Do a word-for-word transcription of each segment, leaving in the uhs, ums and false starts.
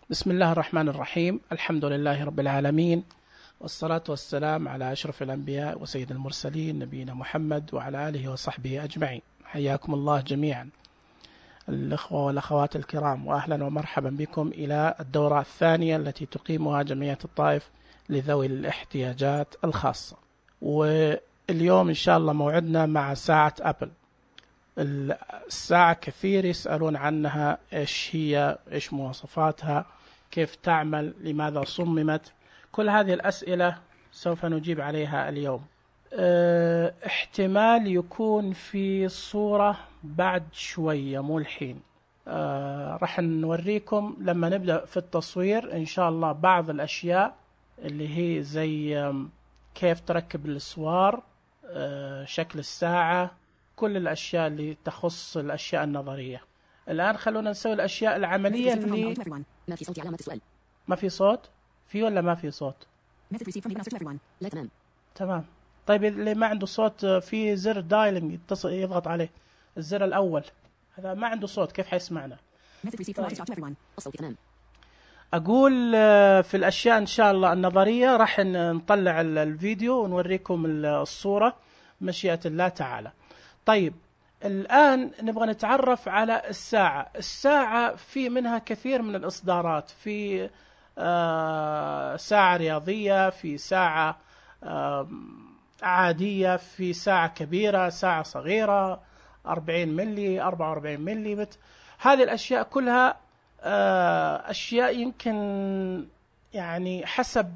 بسم الله الرحمن الرحيم. الحمد لله رب العالمين، والصلاة والسلام على أشرف الأنبياء وسيد المرسلين نبينا محمد وعلى آله وصحبه أجمعين. حياكم الله جميعا الأخوة والأخوات الكرام، وأهلا ومرحبا بكم إلى الدورة الثانية التي تقيمها جمعية الطائف لذوي الاحتياجات الخاصة. واليوم إن شاء الله موعدنا مع ساعة أبل. الساعة كثير يسألون عنها، إيش هي، إيش مواصفاتها، كيف تعمل، لماذا صممت. كل هذه الأسئلة سوف نجيب عليها اليوم. اه احتمال يكون في صورة بعد شوية مو الحين. اه راح نوريكم لما نبدأ في التصوير إن شاء الله بعض الأشياء اللي هي زي كيف تركب الأسوار، اه شكل الساعة، كل الأشياء اللي تخص الأشياء النظرية. الآن خلونا نسوي الأشياء العملية اللي ما في صوت علامة السؤال. ما في صوت. في ولا ما في صوت؟ لا تمام. تمام. طيب اللي ما عنده صوت في زر دايلنج يتصل يضغط عليه، الزر الأول هذا ما عنده صوت كيف حيسمعنا؟ طيب. الصوت تمام. أقول في الأشياء إن شاء الله النظرية راح نطلع الفيديو ونوريكم الصورة مشيئة الله تعالى. طيب الآن نبغى نتعرف على الساعة. الساعة في منها كثير من الإصدارات، في آه ساعة رياضية، في ساعة آه عادية، في ساعة كبيرة، ساعة صغيرة، أربعين ملي، أربعة وأربعين ملي متر. هذه الأشياء كلها آه أشياء يمكن يعني حسب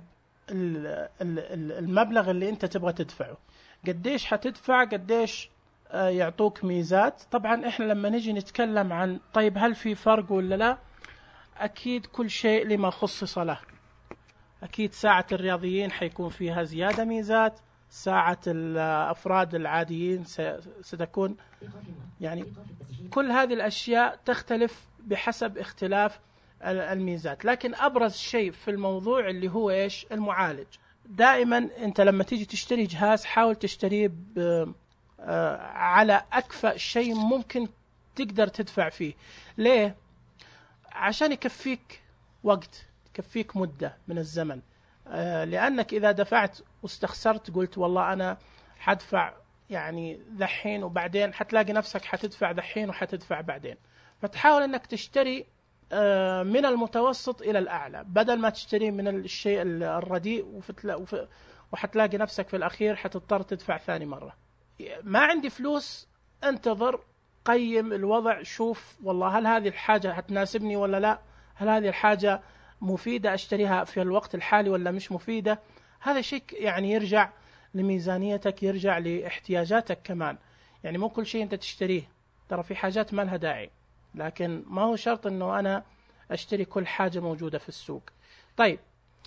المبلغ اللي أنت تبغى تدفعه، قديش حتدفع، قديش يعطوك ميزات. طبعا احنا لما نجي نتكلم عن طيب هل في فرق ولا لا، اكيد كل شيء لما خصص له. اكيد ساعة الرياضيين حيكون فيها زيادة ميزات، ساعة الافراد العاديين ستكون يعني كل هذه الاشياء تختلف بحسب اختلاف الميزات. لكن ابرز شيء في الموضوع اللي هو ايش؟ المعالج. دائما انت لما تيجي تشتري جهاز حاول تشتريه ب على أكفأ شيء ممكن تقدر تدفع فيه. ليه؟ عشان يكفيك وقت، يكفيك مدة من الزمن. لأنك إذا دفعت واستخسرت قلت والله أنا حدفع يعني ذحين وبعدين حتلاقي نفسك حتدفع ذحين وحتدفع بعدين. فتحاول أنك تشتري من المتوسط إلى الأعلى بدل ما تشتري من الشيء الرديء وحتلاقي نفسك في الأخير حتضطر تدفع ثاني مرة. ما عندي فلوس، انتظر، قيم الوضع، شوف والله هل هذه الحاجة هتناسبني ولا لا، هل هذه الحاجة مفيدة أشتريها في الوقت الحالي ولا مش مفيدة. هذا شيء يعني يرجع لميزانيتك، يرجع لاحتياجاتك كمان. يعني مو كل شيء أنت تشتريه، ترى في حاجات ما لها داعي، لكن ما هو شرط أنه أنا أشتري كل حاجة موجودة في السوق. طيب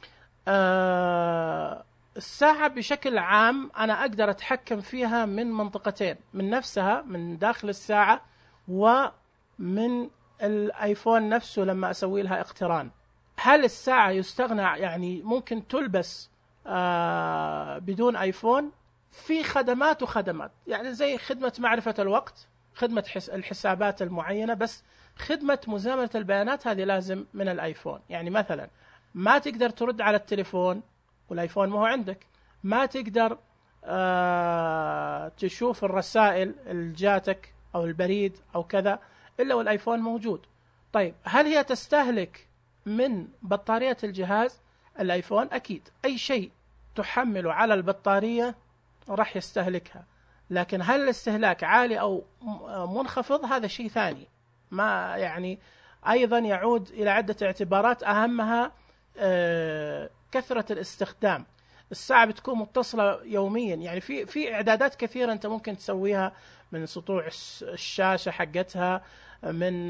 آه الساعة بشكل عام أنا أقدر أتحكم فيها من منطقتين، من نفسها من داخل الساعة ومن الآيفون نفسه لما أسوي لها اقتران. هل الساعة يستغنى يعني ممكن تلبس آه بدون آيفون؟ في خدمات وخدمات، يعني زي خدمة معرفة الوقت، خدمة الحسابات المعينة، بس خدمة مزامنة البيانات هذه لازم من الآيفون. يعني مثلا ما تقدر ترد على التليفون والآيفون ما هو عندك، ما تقدر آه تشوف الرسائل اللي جاتك أو البريد أو كذا إلا والآيفون موجود. طيب هل هي تستهلك من بطارية الجهاز؟ الآيفون أكيد أي شيء تحمله على البطارية راح يستهلكها، لكن هل الاستهلاك عالي أو منخفض هذا شيء ثاني. ما يعني أيضا يعود إلى عدة اعتبارات أهمها آه كثرة الاستخدام. الساعة بتكون متصلة يوميا، يعني في في إعدادات كثيرة أنت ممكن تسويها، من سطوع الشاشة حقتها، من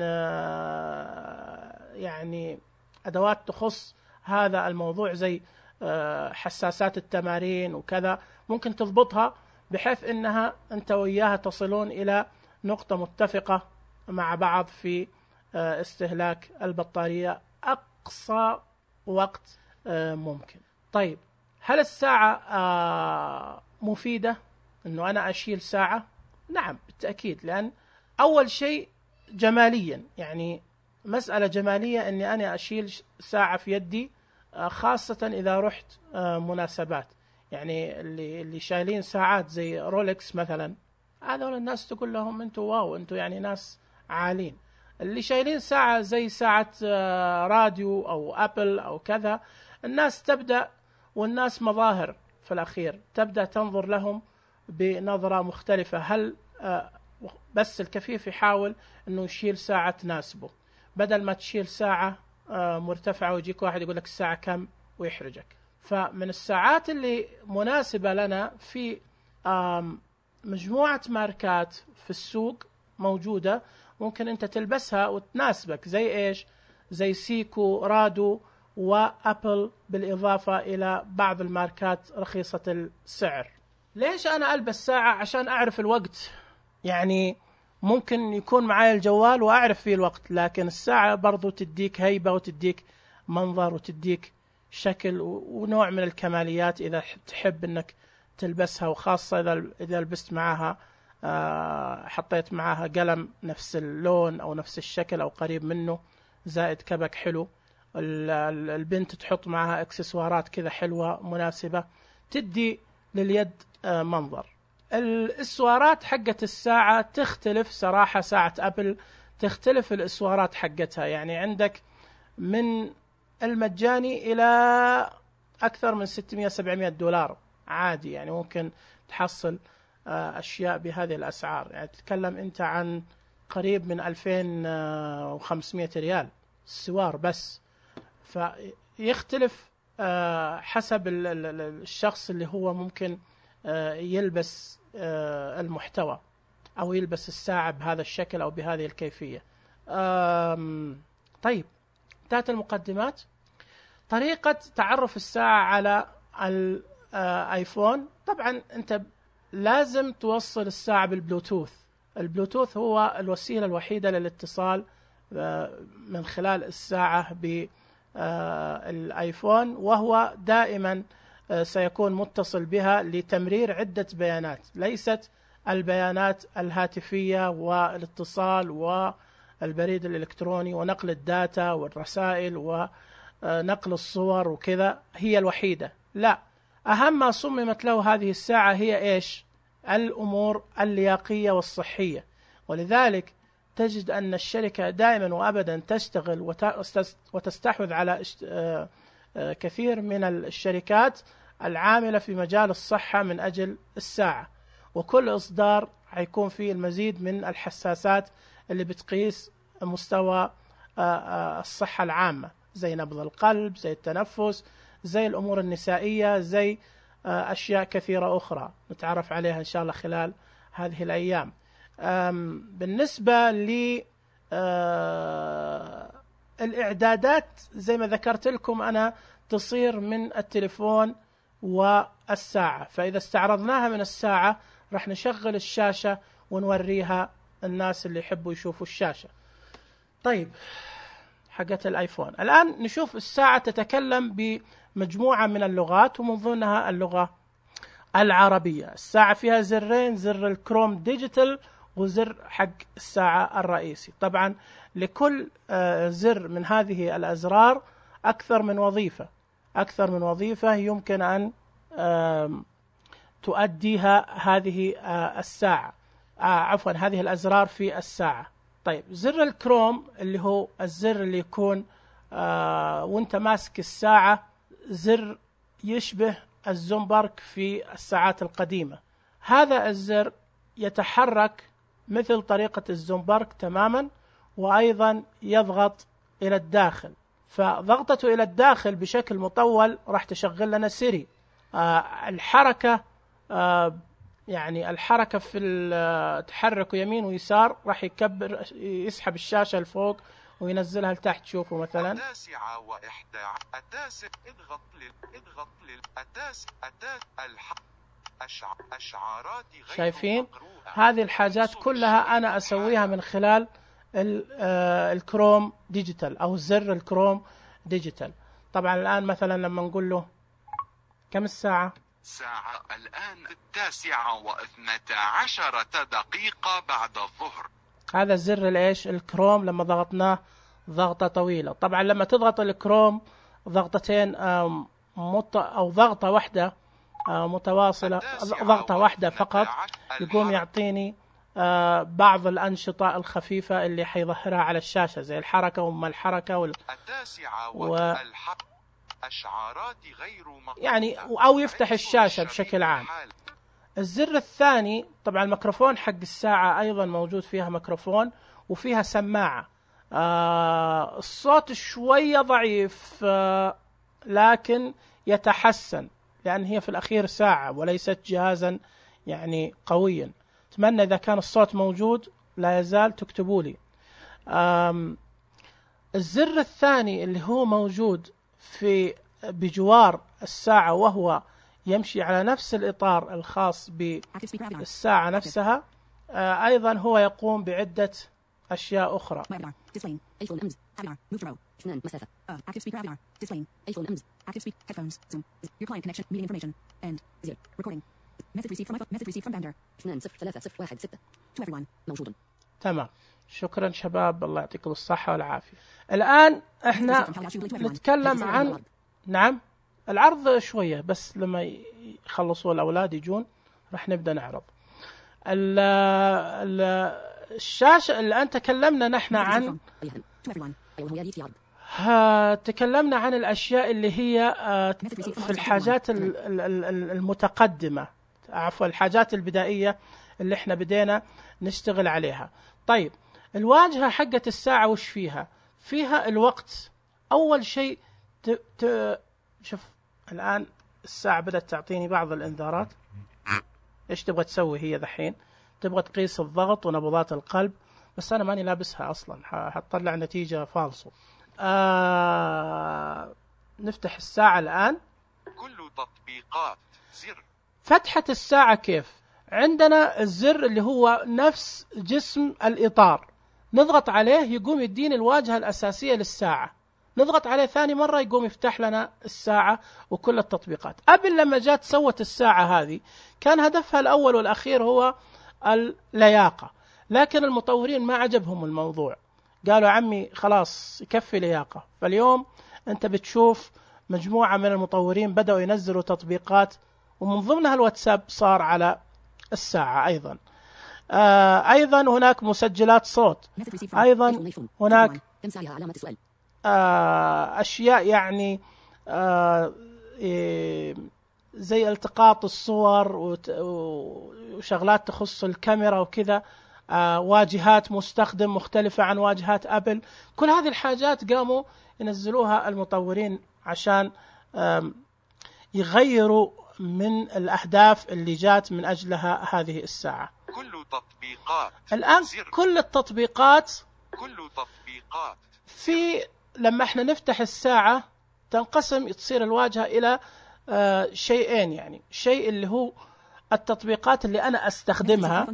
يعني أدوات تخص هذا الموضوع زي حساسات التمارين وكذا، ممكن تضبطها بحيث أنها أنت وياها تصلون إلى نقطة متفقة مع بعض في استهلاك البطارية أقصى وقت ممكن. طيب هل الساعة مفيدة أنه أنا أشيل ساعة؟ نعم بالتأكيد، لأن أول شيء جماليا، يعني مسألة جمالية أني أنا أشيل ساعة في يدي، خاصة إذا رحت مناسبات. يعني اللي اللي شايلين ساعات زي رولكس مثلا، هذول الناس تقول لهم أنتوا واو، أنتوا يعني ناس عالين. اللي شايلين ساعة زي ساعة راديو أو أبل أو كذا، الناس تبدأ، والناس مظاهر في الأخير تبدأ تنظر لهم بنظرة مختلفة. هل بس الكفيف يحاول أنه يشيل ساعة تناسبه، بدل ما تشيل ساعة مرتفعة ويجيك واحد يقول لك الساعة كم ويحرجك. فمن الساعات اللي مناسبة لنا في مجموعة ماركات في السوق موجودة، ممكن أنت تلبسها وتناسبك، زي إيش؟ زي سيكو، رادو، وأبل، بالإضافة إلى بعض الماركات رخيصة السعر. ليش أنا ألبس ساعة؟ عشان أعرف الوقت. يعني ممكن يكون معي الجوال وأعرف فيه الوقت، لكن الساعة برضو تديك هيبة وتديك منظر وتديك شكل ونوع من الكماليات إذا تحب أنك تلبسها، وخاصة إذا إذا لبست معها حطيت معها قلم نفس اللون أو نفس الشكل أو قريب منه، زائد كبك حلو. البنت تحط معها اكسسوارات كذا حلوة مناسبة، تدي لليد منظر. الاسوارات حقت الساعة تختلف صراحة، ساعة أبل تختلف الاسوارات حقتها. يعني عندك من المجاني إلى أكثر من ستمائة سبعمائة دولار عادي، يعني ممكن تحصل أشياء بهذه الأسعار. يعني تتكلم أنت عن قريب من ألفين وخمسمائة ريال السوار بس. فيختلف حسب الشخص اللي هو ممكن يلبس المحتوى أو يلبس الساعة بهذا الشكل أو بهذه الكيفية. طيب، انتهت المقدمات. طريقة تعرف الساعة على الآيفون، طبعا أنت لازم توصل الساعة بالبلوتوث. البلوتوث هو الوسيلة الوحيدة للاتصال من خلال الساعة بالآيفون، وهو دائما سيكون متصل بها لتمرير عدة بيانات، ليست البيانات الهاتفية والاتصال والبريد الإلكتروني ونقل الداتا والرسائل ونقل الصور وكذا هي الوحيدة. لا، أهم ما صممت له هذه الساعة هي إيش؟ الأمور اللياقية والصحية. ولذلك تجد أن الشركة دائما وأبدا تشتغل وتستحوذ على كثير من الشركات العاملة في مجال الصحة من أجل الساعة، وكل إصدار هيكون فيه المزيد من الحساسات اللي بتقيس مستوى الصحة العامة، زي نبض القلب، زي التنفس، زي الأمور النسائية، زي أشياء كثيرة أخرى نتعرف عليها إن شاء الله خلال هذه الأيام. بالنسبة للإعدادات زي ما ذكرت لكم أنا تصير من التليفون والساعة، فإذا استعرضناها من الساعة راح نشغل الشاشة ونوريها الناس اللي يحبوا يشوفوا الشاشة. طيب، حقت الآيفون الآن نشوف الساعة تتكلم بمجموعة من اللغات، ومن ضمنها اللغة العربية. الساعة فيها زرين، زر الكروم ديجيتال وزر حق الساعة الرئيسي. طبعا لكل زر من هذه الأزرار أكثر من وظيفة أكثر من وظيفة يمكن أن تؤديها هذه الساعة عفوا هذه الأزرار في الساعة. طيب، زر الكروم اللي هو الزر اللي يكون وانت ماسك الساعة، زر يشبه الزومبرك في الساعات القديمة. هذا الزر يتحرك مثل طريقة الزومبرك تماما، وأيضا يضغط إلى الداخل. فضغطته إلى الداخل بشكل مطول راح تشغل لنا سيري. آه الحركة آه يعني الحركة في تحرك يمين ويسار راح يكبر يسحب الشاشة لفوق وينزلها لتحت. شوفوا مثلا التاسعة وإحدى التاسع اضغط لل اضغط لل التاسع التاسع الح أشع... أشعارات غير شايفين مقروءة. هذه الحاجات كلها أنا أسويها من خلال الكروم ديجيتال أو زر الكروم ديجيتال. طبعا الآن مثلا لما نقول له كم الساعة؟ ساعة الآن التاسعة واثنتا عشرة دقيقة بعد الظهر. هذا زر الإيش؟ الكروم. لما ضغطناه ضغطة طويلة. طبعا لما تضغط الكروم ضغطتين آم، مت أو ضغطة واحدة آه، متواصلة، ضغطة واحدة فقط، يقوم يعطيني آه، بعض الأنشطة الخفيفة اللي حيظهرها على الشاشة زي الحركة وما الحركة وال... التاسعة و... والحق أشعارات غير مقروءة. يعني أو يفتح الشاشة بشكل عام. الزر الثاني طبعا الميكروفون حق الساعة أيضا موجود فيها ميكروفون وفيها سماعة. آه الصوت شوية ضعيف آه لكن يتحسن لأن هي في الأخير ساعة وليست جهازا يعني قويا. أتمنى إذا كان الصوت موجود لا يزال تكتبوا لي. الزر الثاني اللي هو موجود في بجوار الساعة وهو يمشي على نفس الإطار الخاص بالساعة نفسها، آه أيضا هو يقوم بعدة أشياء أخرى. اثنان مسافة. Uh, active speaker avatar. Displaying. iPhone M's. Active speak. Headphones. Zoom. Your client connection. Meeting information. And zero. Recording. Message received from iPhone. Message received from Bander. اثنان صفر ثلاثة صفر واحد ستة. To everyone. موجود. تمام. شكرا شباب، الله يعطيكم الصحة والعافية. الآن احنا نتكلم عن نعم العرض شوية بس لما يخلصوا الأولاد يجون راح نبدأ نعرض. ال ال الشاشة اللي أنت تكلمنا نحن عن ها تكلمنا عن الأشياء اللي هي في الحاجات المتقدمة، عفوا الحاجات البدائية اللي احنا بدينا نشتغل عليها. طيب الواجهة حقة الساعة وش فيها؟ فيها الوقت. أول شيء ت... ت... شوف الآن الساعة بدأت تعطيني بعض الإنذارات. إيش تبغى تسوي هي ذحين؟ تبغى تقيس الضغط ونبضات القلب، بس أنا ماني لابسها أصلا، حتطلع نتيجة فالصو. آه... نفتح الساعة الآن. كل تطبيقات زر فتحة الساعة كيف؟ عندنا الزر اللي هو نفس جسم الإطار، نضغط عليه يقوم يديني الواجهة الأساسية للساعة، نضغط عليه ثاني مرة يقوم يفتح لنا الساعة وكل التطبيقات. قبل لما جات سوت الساعة هذه كان هدفها الأول والأخير هو اللياقة، لكن المطورين ما عجبهم الموضوع، قالوا عمي خلاص يكفي لياقة. فاليوم أنت بتشوف مجموعة من المطورين بدأوا ينزلوا تطبيقات، ومن ضمنها الواتساب صار على الساعة أيضا. آه أيضا هناك مسجلات صوت، أيضا هناك آه أشياء يعني آه زي التقاط الصور وشغلات تخص الكاميرا وكذا، آه واجهات مستخدم مختلفة عن واجهات أبل. كل هذه الحاجات قاموا ينزلوها المطورين عشان آه يغيروا من الأهداف اللي جات من أجلها هذه الساعة. كل تطبيقات الآن زر. كل التطبيقات كل تطبيقات في لما احنا نفتح الساعة تنقسم تصير الواجهة إلى آه شيئين، يعني شيء اللي هو التطبيقات اللي أنا أستخدمها،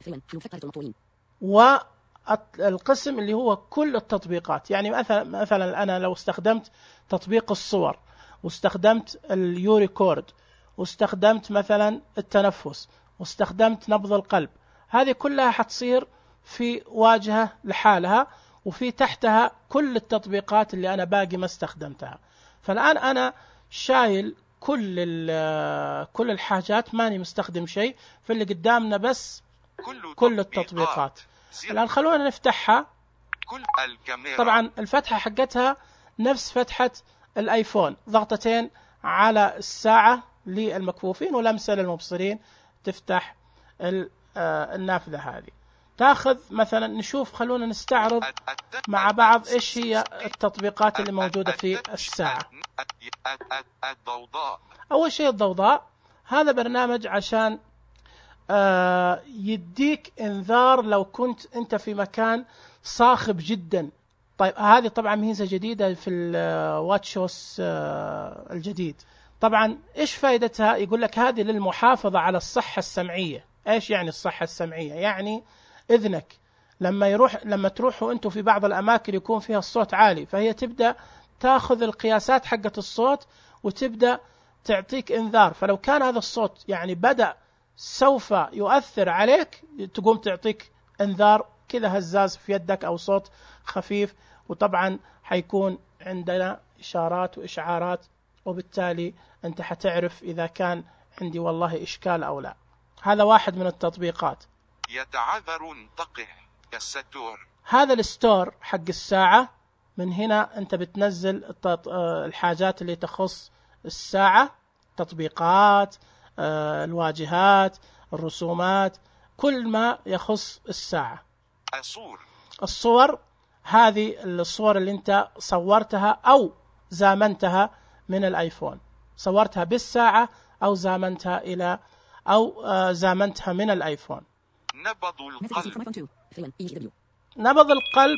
والقسم اللي هو كل التطبيقات. يعني مثلا مثلا أنا لو استخدمت تطبيق الصور واستخدمت اليوريكورد واستخدمت مثلا التنفس واستخدمت نبض القلب، هذه كلها حتصير في واجهة لحالها، وفي تحتها كل التطبيقات اللي أنا باقي ما استخدمتها. فالآن أنا شايل كل كل الحاجات، ماني مستخدم شيء، فاللي قدامنا بس كل, كل التطبيقات. الآن خلونا نفتحها. كل الكاميرا. طبعا الفتحة حقتها نفس فتحة الآيفون، ضغطتين على الساعة للمكفوفين ولمسة للمبصرين تفتح النافذة هذه. تاخذ مثلا نشوف، خلونا نستعرض مع بعض ايش هي التطبيقات اللي موجودة في الساعة. الضوضاء. اول شيء الضوضاء، هذا برنامج عشان يديك انذار لو كنت انت في مكان صاخب جدا. طيب هذه طبعا ميزة جديدة في الواتشوس الجديد. طبعا ايش فائدتها؟ يقول لك هذه للمحافظة على الصحة السمعية. ايش يعني الصحة السمعية؟ يعني اذنك لما يروح لما تروحوا انتم في بعض الاماكن يكون فيها الصوت عالي، فهي تبدأ تاخذ القياسات حقة الصوت وتبدأ تعطيك انذار. فلو كان هذا الصوت يعني بدأ سوف يؤثر عليك، تقوم تعطيك انذار كذا هزاز في يدك او صوت خفيف وطبعا حيكون عندنا إشارات وإشعارات، وبالتالي أنت حتعرف إذا كان عندي والله إشكال أو لا. هذا واحد من التطبيقات. يتعذر انتقح الستور. هذا الستور حق الساعة، من هنا أنت بتنزل الحاجات اللي تخص الساعة، تطبيقات، الواجهات، الرسومات، كل ما يخص الساعة. الصور. الصور، هذه الصور اللي أنت صورتها أو زامنتها من الآيفون، صورتها بالساعة أو زامنتها إلى أو زامنتها من الآيفون. نبض القلب. نبض القلب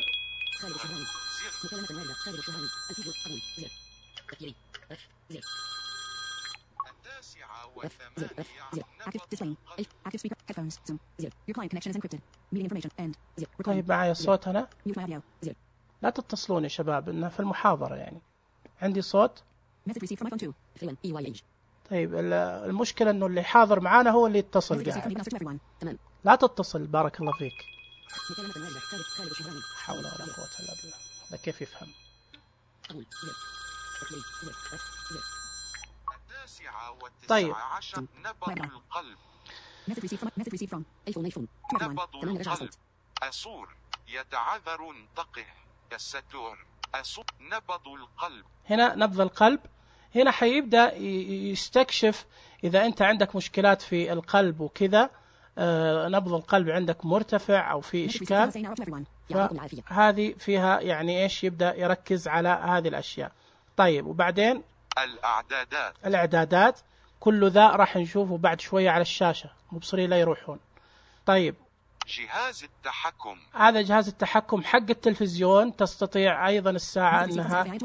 التاسعة والثمانية. Active display. Active speaker. Headphones. Zoom. Zero. Your client connection is encrypted. Meeting information. End. Zero. Recording. طيب معي الصوت أنا. Mute my audio. Zero. لا تتصلون يا شباب، إنها في المحاضرة يعني عندي صوت. Message received from iPhone two. Fluent. E Y H. طيب المشكلة إنه اللي حاضر معانا هو اللي يتصل Message received from قاعد. Eagle Master to everyone. تمام. لا تتصل، بارك الله فيك. مكالمة واردة. خالد خالد الشهراني. حول ولا قوة إلا بالله. هذا كيف يفهم؟ قبول. Zero. تقليد. Zero. F. Zero. التاسعة والتسعة طيب. عشر. نبض القلب. Message received from message received from iPhone iPhone to everyone. نبض تمام درجة القلب. صوت. الصور. يتعذر انتقح الستور. الصور. نبض القلب. هنا نبض القلب، هنا حيبدأ يستكشف إذا أنت عندك مشكلات في القلب وكذا، آه نبض القلب عندك مرتفع أو في إشكال، هذه فيها يعني إيش، يبدأ يركز على هذه الأشياء. طيب وبعدين الأعدادات. الإعدادات، كل ذا راح نشوفه بعد شوية على الشاشة، مبصرين لا يروحون. طيب جهاز التحكم. هذا جهاز التحكم حق التلفزيون، تستطيع أيضا الساعة أنها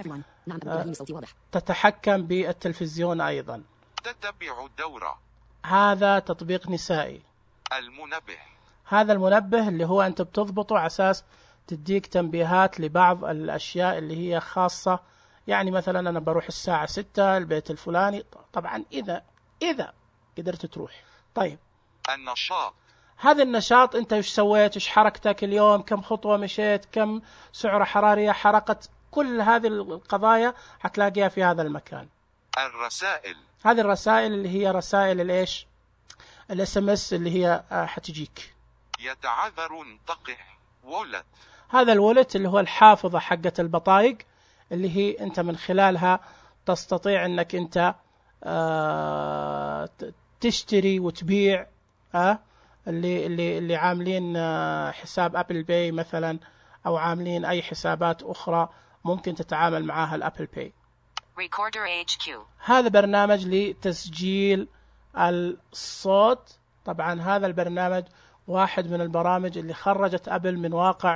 تتحكم بالتلفزيون أيضا. تتبع الدورة. هذا تطبيق نسائي. المنبه. هذا المنبه اللي هو أنت بتضبطه على أساس تديك تنبيهات لبعض الأشياء اللي هي خاصة، يعني مثلا أنا بروح الساعة ستة البيت الفلاني، طبعا إذا إذا قدرت تروح. طيب النشاط. هذا النشاط، أنت إيش سويت، إيش حركتك اليوم، كم خطوة مشيت، كم سعرة حرارية حرقت، كل هذه القضايا حتلاقيها في هذا المكان. الرسائل. هذه الرسائل اللي هي رسائل الإيش، الاس ام اس اللي هي حتجيك. يتعذر انتقح وولت. هذا الولت اللي هو الحافظة حقة البطايق، اللي هي أنت من خلالها تستطيع أنك أنت آه تشتري وتبيع، آه اللي اللي اللي عاملين آه حساب أبل باي مثلا، أو عاملين أي حسابات أخرى ممكن تتعامل معها الأبل باي. Recorder إتش كيو. هذا برنامج لتسجيل الصوت. طبعا هذا البرنامج واحد من البرامج اللي خرجت أبل من واقع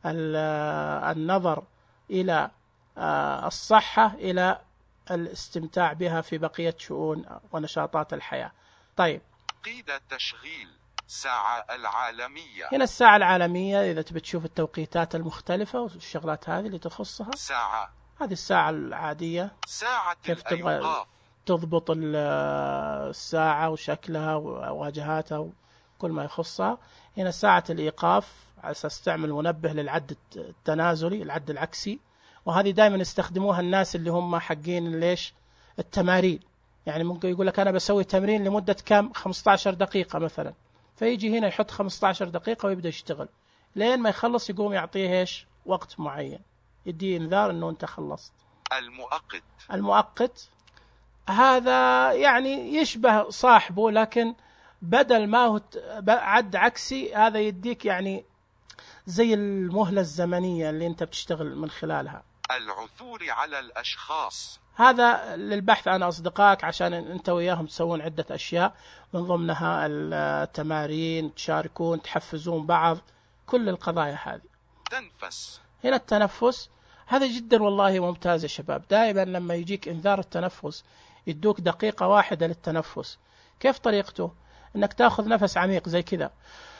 النظر إلى الصحة إلى الاستمتاع بها في بقية شؤون ونشاطات الحياة. طيب قيد التشغيل. ساعة العالمية. هنا الساعة العالمية، إذا تبي تشوف التوقيتات المختلفة والشغلات هذه اللي تخصها. ساعة. هذه الساعة العادية، ساعة كيف تبغى تضبط الساعة وشكلها وواجهاتها وكل ما يخصها. هنا ساعة الإيقاف، على أساس تعمل منبه للعد التنازلي، العد العكسي، وهذه دائما يستخدموها الناس اللي هم حقين ليش التمارين. يعني ممكن يقول لك أنا بسوي تمرين لمدة كم، خمسة عشر دقيقة مثلا، فيجي هنا يحط خمسة عشر دقيقة ويبدأ يشتغل لين ما يخلص، يقوم يعطيه إيش وقت معين، يديه إنذار إنه أنت خلصت. المؤقت. المؤقت هذا يعني يشبه صاحبه، لكن بدل ما هو عد عكسي، هذا يديك يعني زي المهلة الزمنية اللي أنت بتشتغل من خلالها. العثور على الأشخاص. هذا للبحث عن أصدقائك، عشان أنت وياهم تسوون عدة أشياء، من ضمنها التمارين، تشاركون، تحفزون بعض، كل القضايا هذه. تنفس. هنا التنفس، هذا جدا والله ممتاز يا شباب. دائما لما يجيك إنذار التنفس يدوك دقيقة واحدة للتنفس. كيف طريقته؟ إنك تأخذ نفس عميق زي كذا،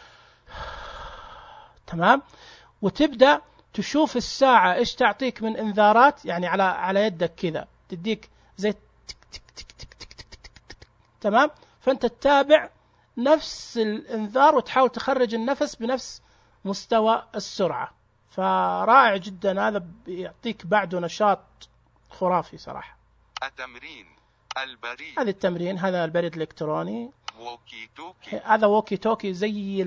تمام، وتبدأ تشوف الساعة إيش تعطيك من إنذارات، يعني على على يدك كذا تديك زي تك تك تك تك تك تك تك تك. تمام، فأنت تتابع نفس الإنذار وتحاول تخرج النفس بنفس مستوى السرعة. فرائع جدا، هذا بيعطيك بعده نشاط خرافي صراحة. التمرين البريد. هذا التمرين، هذا البريد الإلكتروني. ووكي توكي. هذا ووكي توكي، زي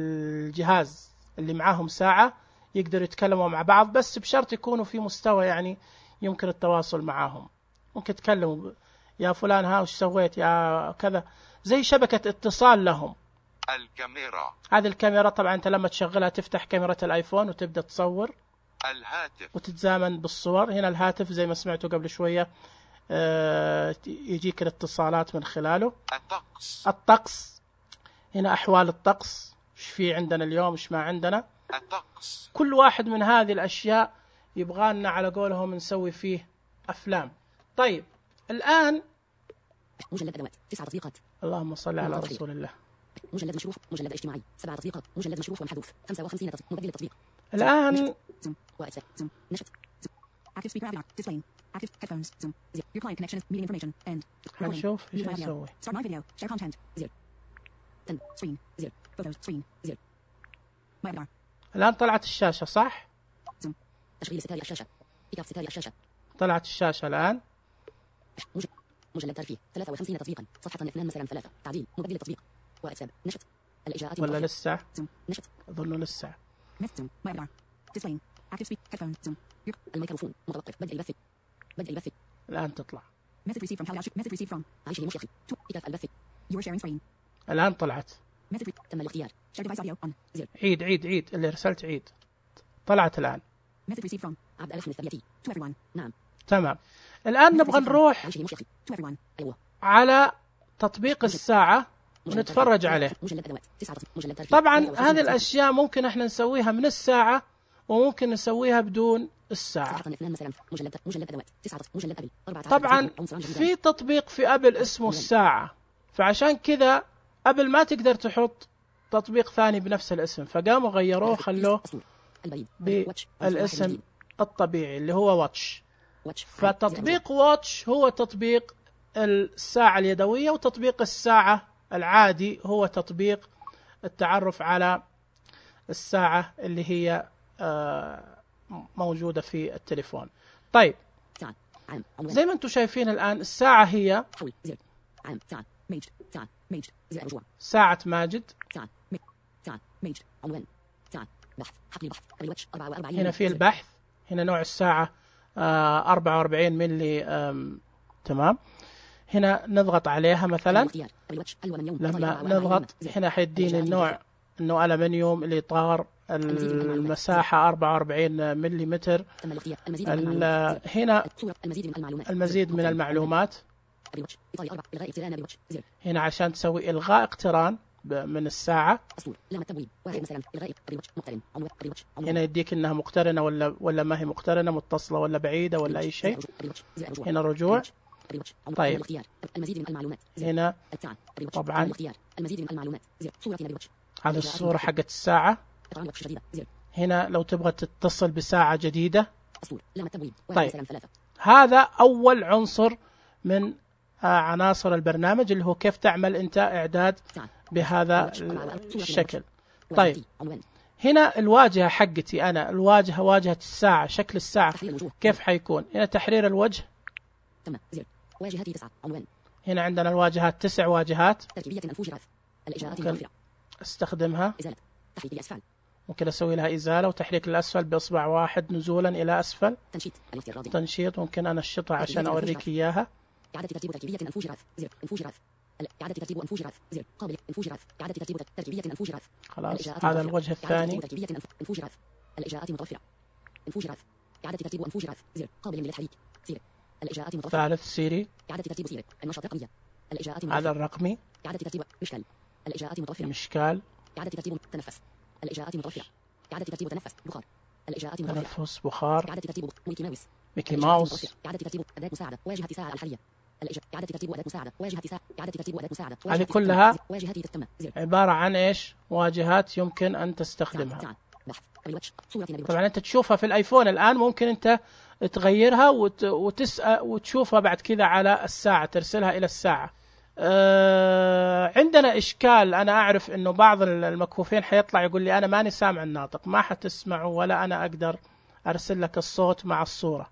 الجهاز اللي معاهم ساعة يقدروا يتكلموا مع بعض، بس بشرط يكونوا في مستوى يعني يمكن التواصل معاهم. ممكن تكلموا يا فلان ها وش سويت يا كذا، زي شبكة اتصال لهم. الكاميرا. هذه الكاميرا طبعا أنت لما تشغلها تفتح كاميرا الآيفون وتبدأ تصور الهاتف وتتزامن بالصور. هنا الهاتف زي ما سمعتوا قبل شوية آه يجيك الاتصالات من خلاله. الطقس. الطقس، هنا أحوال الطقس، إيش في عندنا اليوم إيش ما عندنا. الطقس. كل واحد من هذه الأشياء يبغالنا على قولهم نسوي فيه أفلام. طيب الآن مجلد أدوات تسعة تطبيقات. اللهم صل على رسول الله. مجلد مشروح، مجلد اجتماعي سبعة تطبيقات. مجلد مشروح ومحذوف خمسة وخمسين تطبيق. مبدل التطبيق. الآن زوم واتساب زوم نشط زوم active speaker avatar displaying active headphones zoom zero your client connection is meeting information and rolling نشوف إيش mute my video نسوي. start my video share content zero ten screen zero photos screen zero my avatar الآن طلعت الشاشة صح؟ زوم تشغيل ستار الشاشة إيقاف ستار الشاشة طلعت الشاشة الآن. مجلد مجلد ترفيه ثلاثة وخمسين تطبيقا صفحة اثنان مثلا ثلاثة تعديل مبدل التطبيق واتساب نشط الإجراءات ولا المتوفرة. لسه؟ زوم نشط أظنه لسه. مثل زوم my avatar displaying active speak headphones zoom your الميكروفون متوقف بدء البث بدء البث الآن تطلع. message received from Hal message received from عايشه مشيخي تو إيقاف البث you are sharing screen الآن طلعت. message re- تم الاختيار share device audio on zero عيد عيد عيد اللي رسلت عيد. طلعت الآن. message received from عبد الرحمن الثبيتي to everyone نعم تمام. الآن Message نبغى received from نروح عايشه مشيخي to everyone أيوه على تطبيق الساعة ونتفرج عليه. مجلد أدوات تسعة تطبيق. مجلد ترفيه طبعا ثلاثة وخمسين هذه تطبيق. الأشياء ممكن احنا نسويها من الساعة وممكن نسويها بدون الساعة. صفحة اثنان مثلا مجلد مجلد أدوات تسعة تطبيق. مجلد أبل أربعة عشر طبعا تطبيق. عنصران جديدان. في تطبيق في أبل اسمه الساعة، فعشان كذا أبل ما تقدر تحط تطبيق ثاني بنفس الاسم، فقاموا غيروه خلوه أسطول. البريد واتش. عنصر واحد بالاسم جديد. الطبيعي اللي هو واتش. واتش. فتطبيق واتش هو تطبيق الساعة اليدوية، وتطبيق الساعة العادي هو تطبيق التعرف على الساعة اللي هي آه، موجودة في التليفون. طيب ساعة عام عنوان زي ما انتم شايفين الآن الساعة هي حول زر عام ساعة ميجد ساعة ميجد زر رجوع ساعة ماجد. ساعة مي ساعة ميجد عنوان ساعة بحث حقل بحث قبل واتش أربعة وأربعين هنا في البحث، هنا نوع الساعة آه، أربعة وأربعين ملي. آم، تمام. هنا نضغط عليها مثلا، الاختيار قبل واتش ألوان يوم لما نضغط هنا حيديني النوع انه ألمنيوم، الإطار، المساحة أربعة وأربعين ملم. تم الاختيار المزيد من ال- المعلومات هنا الصورة المزيد من المعلومات المزيد من المعلومات. قبل واتش إيطالي أربعة إلغاء اقتران بواتش زر هنا عشان تسوي إلغاء اقتران ب- من الساعة. أسطول لام التبويب واحد مثلا إلغاء قبل واتش مقترن عنوان قبل واتش عنوان هنا يديك انها مقترنة ولا ولا ما هي مقترنة، متصلة ولا بعيدة ولا اي شيء. قبل واتش زر رجوع هنا رجوع. قبل واتش عنوان طيب. الاختيار المزيد من المعلومات زر هنا الساعة قبل واتش طبعاً. الاختيار المزيد من المعلومات زر صورة قبل واتش هذه الصورة حقت الساعة. إطعام واتش جديدة زر هنا لو تبغى تتصل بساعة جديدة. أسطول لام التبويب واحد طيب. مثلا ثلاثة هذا أول عنصر من آه، عناصر البرنامج اللي هو كيف تعمل أنت إعداد ساعة بهذا واتش أربعة وأربعين. صورة الشكل. واجهتي. طيب عنوان هنا الواجهة حقتي أنا، الواجهة واجهة الساعة، شكل الساعة تحرير الوجوه كيف حيكون. هنا تحرير الوجه. تم زر واجهتي تسعة عنوان هنا عندنا الواجهات تسع واجهات تركيبية أنفوج رأس الإجراءات ممكن المتوفرة استخدمها. إزالة تحريك الأسفل ممكن أسوي لها إزالة وتحريك الأسفل بإصبع واحد نزولا إلى أسفل. تنشيط الاختيار الراضي تنشيط ممكن أنشطها عشان أوريك إياها. إعادة ترتيب تركيبية أنفوج رأس زر أنفوج رأس إعادة ترتيب أنفوج رأس زر قابل أنفوج رأس إعادة ترتيب تركيبية أنفوج رأس خلاص الإجراءات هذا المتوفرة. الوجه إعادة الثاني. ترتيب تركيبية أنف- أنفوج رأس الإجراءات المتوفرة أنفوج رأس إعادة ترتيب أنفوج رأس زر قابل للتحريك سير الإجراءات المتوفرة ثالث سيري. إعادة ترتيب سير النشاط الرقمية الإجراءات هذا المتوفرة الرقمي. إعادة ترتيب مشكل الإجراءات المتوفرة مشكال. إعادة ترتيب تنفس الإجراءات المتوفرة إعادة ترتيب تنفس بخار الإجراءات المتوفرة تنفس بخار. إعادة ترتيب ميكي ماوس ميكي الإجراءات ماوس. المتوفرة. إعادة ترتيب أداة مساعدة واجهة ساعة الحالية الإجراء إعادة ترتيب أداة مساعدة واجهة ساعة إعادة ترتيب أداة مساعدة هذه واجهة كلها تتم. واجهتي تتم زر عبارة عن إيش؟ واجهات يمكن أن ساعة تستخدمها. ساعة بحث قبل واتش صورة نبي واتش طبعا أنت تشوفها في الآيفون الآن، ممكن أنت تغيرها وت... وتسأل وتشوفها بعد كذا على الساعة، ترسلها إلى الساعة آه عندنا إشكال. أنا أعرف إنه بعض المكفوفين حيطلع يقول لي أنا ماني سامع الناطق، ما حتسمعه ولا أنا أقدر أرسل لك الصوت مع الصورة،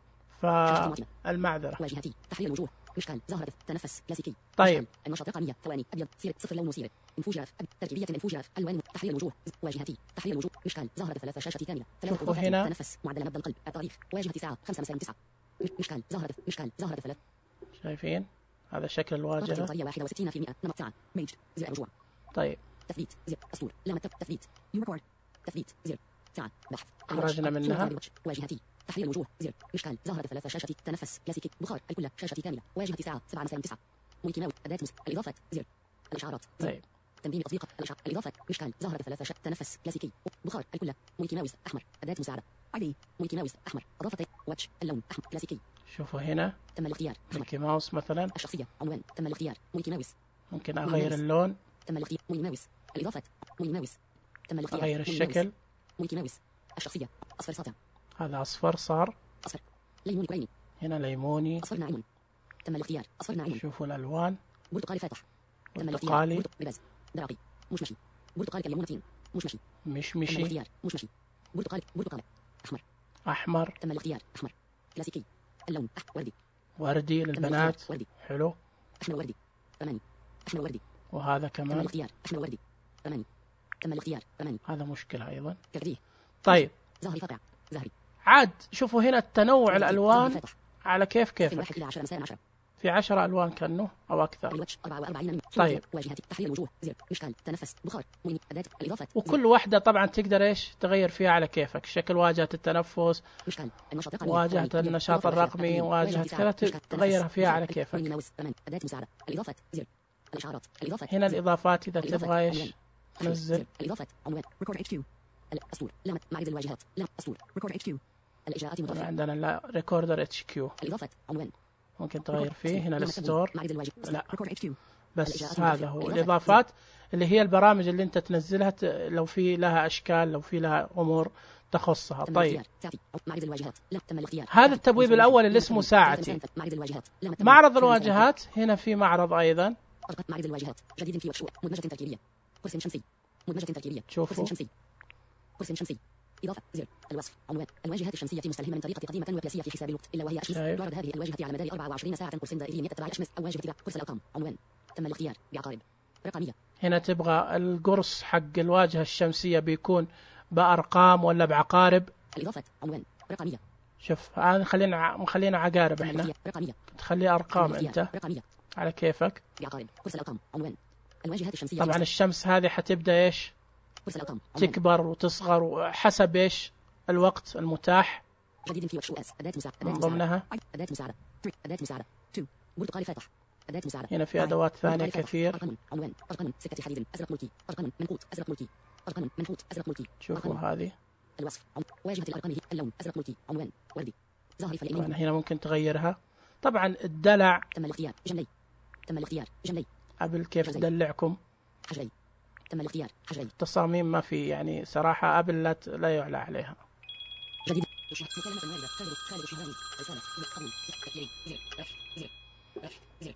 فالمعذرة. واجهتي تحليل الوجوه مشكال ظهر تنفس كلاسيكي. طيب النشاط رقمية ثواني أبيض سير صفر لون سير انفوج رف تركيبية انفوج رف ألوان تحليل الوجوه واجهتي تحليل الوجوه مشكال ظهر ثلاثة شاشة كاملة ثلاثة شوفوا إضافات هنا. تنفس معدل نبض القلب التاريخ واجهتي ساعة خمسة مساء تسعة مشكال ظهر مشكال ظهر ثلاث شايفين هذا شكل الواجهة. بطارية واحد وستين بالمئة نمط ساعة ميج زر رجوع طيب تثبيت زر أسطول لام تثبيت يو ريكورد تثبيت زر ساعة بحث خرجنا منها. واجهتي تحليل الوجوه زر مشكال ظهر ثلاث شاشة تنفس كلاسيكي بخار الكل شاشة كاملة واجهة ساعة سبعة مساء تسعة ميكي ماوس أداة مس الإضافات زر الإشعارات زر. طيب تنظيم تطبيق الإشعار الإضافات مشكال ظهر ثلاث شاشة تنفس كلاسيكي بخار الكل ميكي ماوس أحمر أداة مساعدة علي ميكي ماوس أحمر إضافة واتش اللون أحمر كلاسيكي. شوفوا هنا تم الاختيار ميكي ماوس مثلا، الشخصية عنوان تم الاختيار ميكي ماوس ممكن أغير اللون، تم الاختيار ميكي ماوس الإضافات ميكي ماوس تم الاختيار أغير الشكل. ميكي ماوس الشخصية أصفر ساطع هذا أصفر صار، أصفر ليمون كريمي هنا ليموني. أصفر ناعم تم الاختيار أصفر ناعم شوفوا الألوان. برتقالي فاتح تم برتقالي. الاختيار برباز دراقي مشمشي برتقالي كاليمونتين مشمشي تم مشمشي. الاختيار مشمشي برتقالي برتقالي أحمر أحمر. تم الاختيار أحمر كلاسيكي اللون أحمر وردي وردي تم للبنات. الاختيار وردي حلو. أحمر وردي رماني أحمر وردي وهذا تم كمان الاختيار أحمر وردي رماني تم الاختيار رماني هذا مشكلة أيضا. كرديه طيب زهري فاقع زهري عاد شوفوا هنا التنوع الألوان فاتح على كيف من كيفك. واحد إلى عشرة مساء عشرة في عشرة ألوان كأنه أو أكثر. الواتش أربعة وأربعين طيب. واجهة تحليل الوجوه زر مشكال تنفس بخار ميني أداة الإضافات وكل واحدة طبعا تقدر إيش تغير فيها على كيفك، شكل واجهة التنفس، مشكال النشاط الرقمي واجهة ثواني. النشاط إضافة الرقمي، تحليل. واجهة ساعة. كذا مشكال. تغيرها تنفس. فيها على مشكال. كيفك. ميني ماوس رمان أداة مساعدة الإضافات زر الإشعارات الإضافات هنا زر. الإضافات إذا الإضافات. تبغى إيش عنوان. تنزل. زر. الإضافات عنوان ريكورد اتش كيو الأسطول لامت معرض الواجهات لام أسطول ريكورد اتش كيو الإجراءات المضافة عندنا لا ريكوردر اتش كيو الإضافات عنوان ممكن تغير فيه. هنا الستور معرض الواجهة لا. ريكورد اتش كيو بس هذا هو الإضافات اللي هي البرامج اللي أنت تنزلها ت- لو في لها أشكال، لو في لها أمور تخصها. تم طيب الاختيار. ساعتي معرض الواجهات لا تم الاختيار هذا التبويب الأول اللي اسمه ساعتي. معرض الواجهات لا معرض الواجهات هنا في معرض أيضا. معرض الواجهات جديد في وشوء مدمجة تركيبية قرص شمسي مدمجة تركيبية شوفوا. قرص شمسي قرص شمسي إضافة زر الوصف عنوان الواجهات الشمسية مستلهمة من طريقة قديمة وقياسية في حساب الوقت إلا وهي أشمس شايف. تعرض هذه الواجهة على مدار أربعة وعشرين ساعة قرص دائري يتبع أشمس أو واجهة تبع قرص الأرقام عنوان تم الاختيار بعقارب رقمية هنا تبغى القرص حق الواجهة الشمسية بيكون بأرقام ولا بعقارب. الإضافة عنوان رقمية شوف هذا خلينا ع- مخلينا عقارب تم احنا، الاختيار رقمية تخليه تم أرقام الاختيار أنت رقمية على كيفك. بعقارب قرص الأرقام عنوان الواجهات الشمسية طبعا الشمس هذه حتبدأ إيش قرص الأرقام عنوان تكبر وتصغر وحسب إيش الوقت المتاح جديد في وشوء أداة مساعدة من أداة ضمنها. مساعدة أداة مساعدة تري أداة مساعدة تو برتقالي فاتح أداة مساعدة هنا في آي. أدوات ثانية برتقالي فاتح. كثير. أرقام عنوان أرقام سكة حديد أزرق ملكي أرقام منقوط أزرق ملكي أرقام منقوط أزرق ملكي شوفوا أرقام. هذه الوصف عن... واجهة الأرقام هي اللون أزرق ملكي عنوان وردي ظاهري طبعا فاليمين هنا ممكن تغيرها. طبعا الدلع تم الاختيار جنلي تم الاختيار جنلي قبل كيف تدلعكم. حجري تم الاختيار حجري التصاميم ما في يعني صراحة أبل لا ت- لا يعلى عليها. جديد مكالمة واردة خالد خالد الشهراني رسالة قبول تفكيري زر اف زر اف زر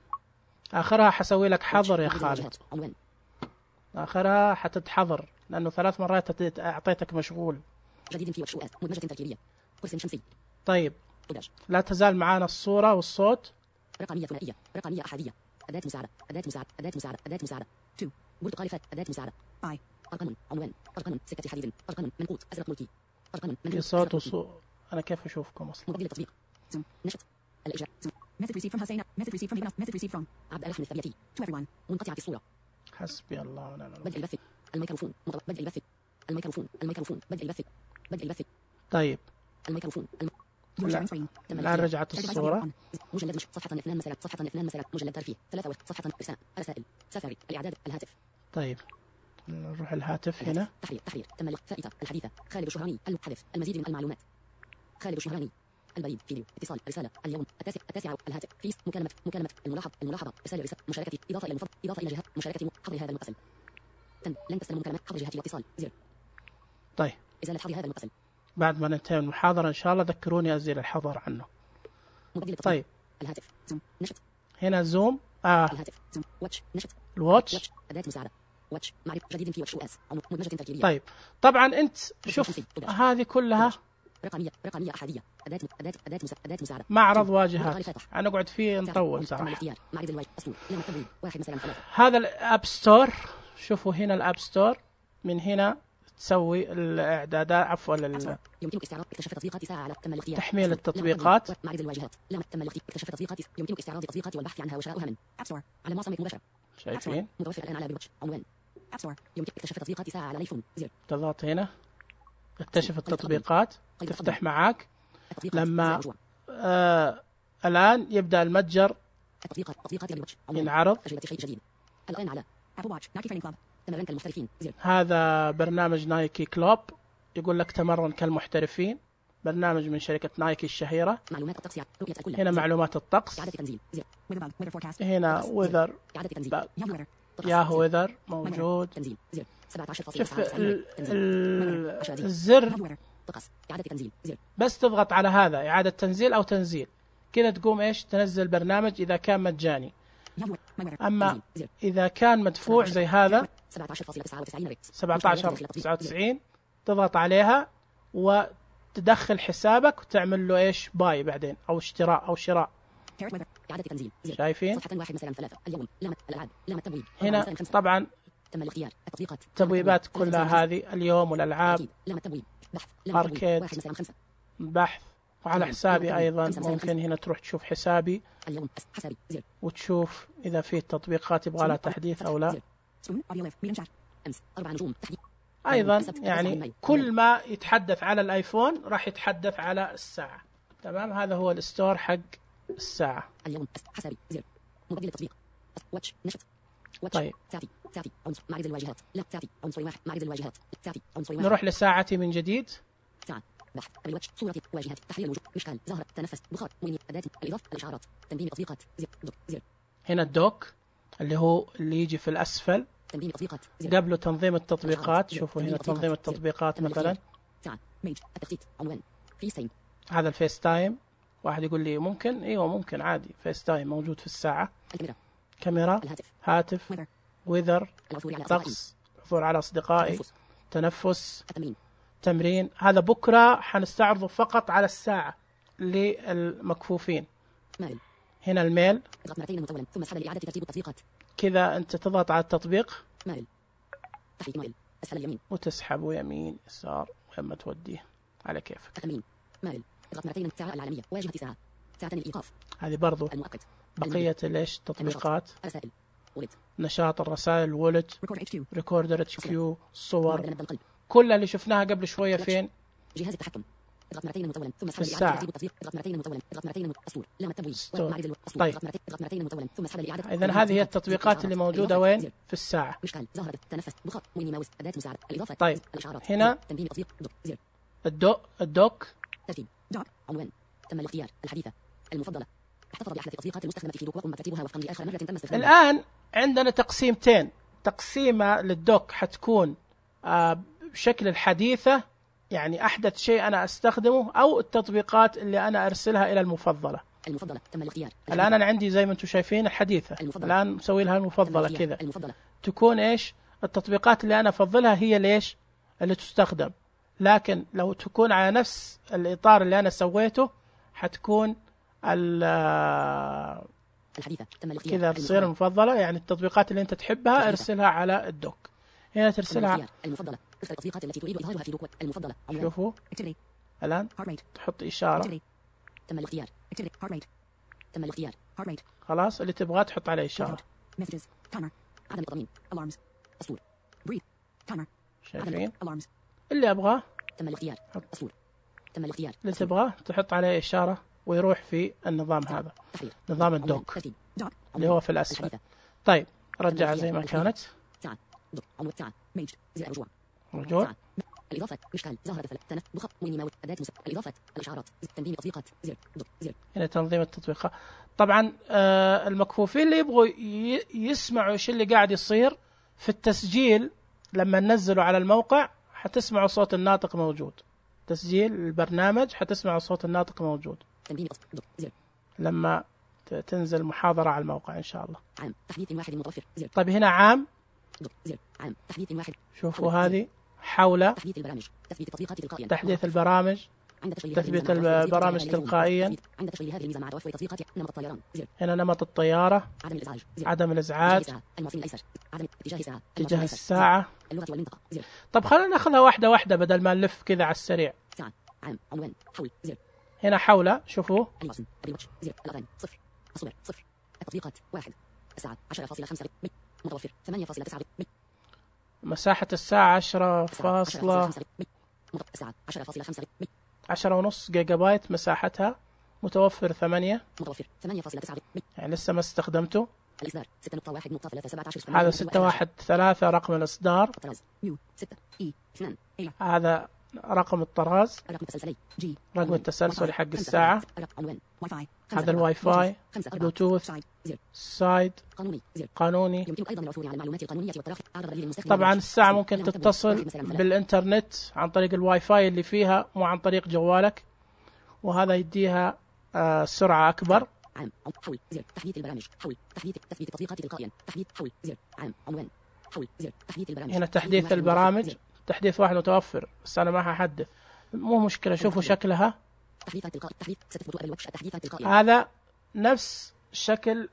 آخرها حسوي لك حظر يا معرض خالد. الواجهات. عنوان آخرها حتتحظر لأنه ثلاث مرات أعطيت- أعطيتك مشغول. جديد في وشوءات مدمجة تركيبية قرص شمسي طيب وداج لا تزال معانا الصورة والصوت. رقمية ثنائية رقمية أحادية أداة مساعدة أداة مساعدة أداة مساعدة أداة مساعدة تو برتقالي فات أداة مساعدة آي أرقام عنوان أرقام سكة حديد أرقام منقوط أزرق ملكي أرقام في منقوط صوت أزرق ملكي. وصوت. أنا كيف أشوفكم أصلا؟ مبدل التطبيق زوم نشط الإجراء زوم message received from Hussein message received from Ibn message received from عبد الرحمن الثبيتي to everyone منقطعة الصورة حسبي الله ونعم الوكيل. بدء البث الميكروفون مطلق بدء البث الميكروفون الميكروفون بدء البث بدء البث طيب الميكروفون الم... لا. الآن رجعت الصورة. مجلد مش صفحة اثنان مسارات صفحة اثنان مسارات مجلد ترفيه ثلاثة وث- صفحة رسائل رسائل سفاري الإعداد الهاتف طيب نروح الهاتف هنا. تحرير تحرير تم الاخ- فائتة الحديثة خالد الشهراني الحذف المزيد من المعلومات خالد الشهراني البريد فيديو اتصال رسالة اليوم التاسع التاسع الهاتف فيس مكالمة مكالمة الملاحظ الملاحظة رسالة رسالة مشاركتي إضافة إلى المفضل إضافة إلى جهات مشاركتي م- حظر هذا المتصل تم لن تستلم مكالمة حظر جهات الاتصال زر طيب إزالة حظر هذا المتصل بعد ما ننتهي من المحاضرة إن شاء الله ذكروني أزيل الحظر عنه. مبدل التطبيق طيب الهاتف زوم نشط هنا زوم آه. الهاتف زوم واتش نشط الواتش. واتش أداة مساعدة واتش معرفة جديد في واتش او اس او مدمجة تركيبية. طيب طبعا انت شوف هذه كلها رقمية رقمية أحادية أداة أداة أداة مسا- أداة مساعدة. معرض واجهات. أنا قعد فيه نطول تم صراحة. الاختيار معرض الواجهة أسطول لما التمويل واحد مثلا ثلاثة. هذا الاب ستور. شوفوا هنا الاب ستور، من هنا تسوي الاعدادات عفوا ال- يمكنك استعراض اكتشاف تطبيقات ساعة على تم الاختيار. تحميل أسطول. التطبيقات. لما التمويل. معرض الواجهات لما تم الاختيار اكتشاف تطبيقات يمكنك استعراض تطبيقات والبحث عنها وشرائها من اب ستور على منصتك مباشرة. شايفين متوفر الآن على بوتش عنوان اب ستور. يمكنك اكتشاف تطبيقات ساعة على الايفون زر. تضغط هنا اكتشف التطبيقات تفتح معاك. التطبيقات لما زر رجوع. آه الآن يبدأ المتجر التطبيقات تطبيقات البوتش عنوان ينعرض. أجهزة شيء جديد الآن على ابل واتش نايكي تريننج كلاب تمرن كالمحترفين زر. هذا برنامج نايكي كلوب، يقول لك تمرن كالمحترفين، برنامج من شركة نايكي الشهيرة. معلومات الطقس رؤية الكل. هنا معلومات الطقس. إعادة تنزيل زر. weather bug weather forecast. هنا وذر إعادة تنزيل بق. ياهو weather. طقس. ياهو زر. وذر موجود. تنزيل زر. سبعة عشر فاصلة شوف تسعة ال- تنزيل. ال- عشرة دي. الزر ياهو weather. طقس إعادة تنزيل زر. بس تضغط على هذا إعادة تنزيل أو تنزيل كذا تقوم إيش تنزل برنامج إذا كان مجاني. ياهو weather. weather. أما تنزيل زر. إذا كان مدفوع زي هذا سبعة عشر فاصلة تسعة وتسعين ريتس. سبعة عشر تسعة وتسعين تضغط عليها وتدخل حسابك وتعمل له إيش باي بعدين أو اشتراء أو شراء. Carrot weather. إعادة تنزيل زر. شايفين صفحة واحد مثلا ثلاثة اليوم لامة الألعاب لامة التبويب. هنا مثلاً خمسة. طبعا تم الاختيار التطبيقات التبويبات لامة التبويب. كلها هذه اليوم والألعاب أكيد. لامة التبويب بحث لامة التبويب. أركيد. واحد مثلا خمسة بحث. وعلى حسابي أيضا ممكن هنا تروح تشوف حسابي اليوم أس- حسابي زر. وتشوف إذا في تطبيقات يبغى لها تحديث أو لا. زر. سون أوديو ليف ميلان شات أمس أربع نجوم تحديث. أيضا السبت. يعني تسعة كل ما يتحدث على الآيفون راح يتحدث على الساعة. تمام. هذا هو الستور حق الساعة. اليوم أس- حسابي زر. مبدل التطبيق أس- واتش نشط واتش طيب. ساعتي ساعتي عنصر معرض الواجهات لا ساعتي عنصر واحد معرض الواجهات ساعتي عنصر واحد. نروح لساعتي من جديد. ساعة بحث الواتش صورة واجهات تحليل الوجود مشكال زهرة تنفس بخار مني أداة الإضافة الإشعارات تنبيه تطبيقات زر دوك زر. هنا الدوك اللي هو اللي يجي في الأسفل تنبيه تطبيقات زر. قبله تنظيم التطبيقات. زر. شوفوا هنا تنبيه تنظيم زر. التطبيقات تم مثلا. الاختيار. ساعة ميج التخطيط عنوان فيس تايم. هذا الفيس تايم. واحد يقول لي ممكن. ايوه ممكن عادي. فيس تايم موجود في الساعة. الكاميرا كاميرا. الهاتف هاتف. weather وذر. العثور على أصدقائي. طقس. عثور على أصدقائي. تنفس تنفس. التمرين تمرين. هذا بكرة حنستعرضه فقط على الساعة للمكفوفين. مال هنا الميل. اضغط مرتين مطولا ثم اسحب لإعادة ترتيب التطبيقات. كذا أنت تضغط على التطبيق مال تحريك مال أسفل اليمين وتسحبه يمين يسار وين ما توديه على كيفك. التمرين مال اضغط مرتين الساعة العالمية واجهة ساعة ساعتين الإيقاف هذه برضو المؤقت بقية ليش تطبيقات. رسائل ولد نشاط الرسائل وولد ريكورد اتش كيو ريكوردر اتش كيو صور نبض القلب كل اللي شفناها قبل شوية فين جهاز التحكم اضغط مرتين مطولا ثم اسحب الساعة. لإعادة ترتيب التطبيق اضغط مرتين مطولا اضغط مرتين اسطول لام التبويب ستور. معرض الاسطول طيب. اضغط مرتين اضغط مرتين مطولا ثم اسحب لإعادة إذا هذه هي التطبيقات اللي موجودة وين في الساعة. مشكال زهرة تنفس بخار ويني ماوس أداة مساعدة الإضافة طيب. الإشعارات هنا. زر. تنبيه تطبيق دوك زر الدو الدوك ترتيب دوك عنوان تم الاختيار الحديثة المفضلة احتفظ بأحدث التطبيقات المستخدمة في دوك وقم بترتيبها وفقا لآخر مرة تم استخدامها. الآن عندنا تقسيمتين. تقسيمة للدوك حتكون آه، بشكل الحديثة يعني أحدث شيء أنا أستخدمه أو التطبيقات اللي أنا أرسلها إلى المفضلة. المفضلة تم الاختيار الآن أنا عندي زي ما أنتم شايفين الحديثة. المفضلة. الآن مسوي لها المفضلة كذا. المفضلة تكون إيش التطبيقات اللي أنا أفضلها هي ليش اللي تستخدم. لكن لو تكون على نفس الإطار اللي أنا سويته حتكون ال- الحديثة تم الاختيار كذا تصير المفضلة يعني التطبيقات اللي أنت تحبها ارسلها على الدوك. هنا ترسلها. الاختيار المفضلة اختر التطبيقات التي تريد إظهارها في دوك المفضلة عنوان شوفوا activity الآن heart rate تحط إشارة. activity تم الاختيار activity heart rate تم الاختيار heart rate خلاص اللي تبغاه تحط عليه إشارة. messages timer عدم التضامين alarms أسطول breathe timer شايفين alarms اللي أبغاه تم الاختيار أسطول تم الاختيار اللي تبغاه تحط عليه إشارة ويروح في النظام هذا تحرير نظام عنوان الدوك ترتيب دوك اللي هو في الأسفل. الحديثة طيب رجع زي ما كانت ساعة دوك عنوان ساعة ميج زر الرجوع موجود. ساعة الإضافة مشكال زهرة فلك تنف بخط ويني ماوس أداة مسا الإضافة الإشعارات تنبيه تطبيقات زر دوك زر هنا تنظيم التطبيقات. طبعا آه، المكفوفين اللي يبغوا ي- يسمعوا ايش اللي قاعد يصير في التسجيل لما ننزله على الموقع حتسمعوا صوت الناطق موجود. تسجيل البرنامج حتسمعوا صوت الناطق موجود. تنبيه دوك زر لما تنزل محاضرة على الموقع إن شاء الله. عام تحديث واحد متوفر زر. طيب هنا عام زر. عام تحديث واحد. شوفوا هذه حول تحديث البرامج تثبيت التطبيقات تلقائيا. تحديث البرامج عند تشغيل تثبيت هذه الميزة مع توفر البرامج التطبيقات تلقائيا. عند تشغيل هذه الميزة مع توفر تطبيقات نمط الطيران زر. هنا نمط الطيارة، عدم الإزعاج زر. عدم الإزعاج، الموصل الأيسر عدم اتجاه الساعة اتجاه الساعة. اللغة والمنطقة زر. طب خلينا ناخذها واحدة واحدة بدل ما نلف كذا على السريع. ساعة عام عنوان حول زر. هنا حول شوفوا الوصل الواتش زر. الأغاني صفر الصور صفر التطبيقات واحد الساعة عشرة فاصلة خمسة بت متوفر ثمانية فاصلة تسعة بت مساحة الساعة عشرة فاصلة الساعة عشرة فاصلة خمسة بت عشرة ونص جيجا بايت مساحتها، متوفر ثمانية، متوفر ثمانية فاصلة تسعة بت. يعني لسه ما استخدمته. الإصدار ستة نقطة واحد نقطة ثلاثة سبعة عشر. هذا ستة واحد ثلاثة رقم الإصدار. طراز يو ستة إي اثنان إي. هذا رقم الطراز، الرقم التسلسلي جي. رقم التسلسلي حق الساعة. عنوان واي فاي. هذا الواي فاي، بلوتوث، سايد قانوني زر. قانوني. يمكنك أيضا العثور على المعلومات القانونية والترافق عبر دليل المستخدم. طبعا الساعة ممكن تتصل بالإنترنت عن طريق الواي فاي اللي فيها مو عن طريق جوالك، وهذا يديها آه سرعة أكبر. عام حول زر. تحديث البرامج حول تحديث تثبيت التطبيقات تلقائيا. تحديث حول زر. عام عنوان حول زر. تحديث البرامج. هنا تحديث البرامج، تحديث واحد متوفر بس أنا ما ححدث، مو مشكلة. شوفوا شكلها، تحديث التلقائي تحديث ستثبت الواتش التحديث التلقائي. هذا نفس شكل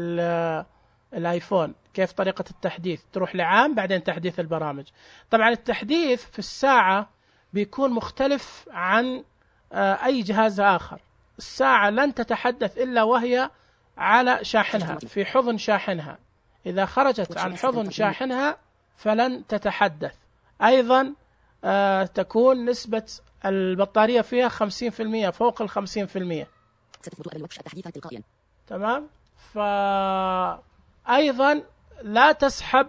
الايفون. كيف طريقة التحديث؟ تروح لعام بعدين تحديث البرامج. طبعا التحديث في الساعة بيكون مختلف عن أي جهاز آخر. الساعة لن تتحدث إلا وهي على شاحنها، في حضن شاحنها. إذا خرجت عن حضن شاحنها فلن تتحدث. أيضا آه تكون نسبة البطارية فيها خمسين بالمئة، فوق ال خمسين بالمئة. ستثبت الواتش التحديث تلقائيا. تمام. فأيضا لا تسحب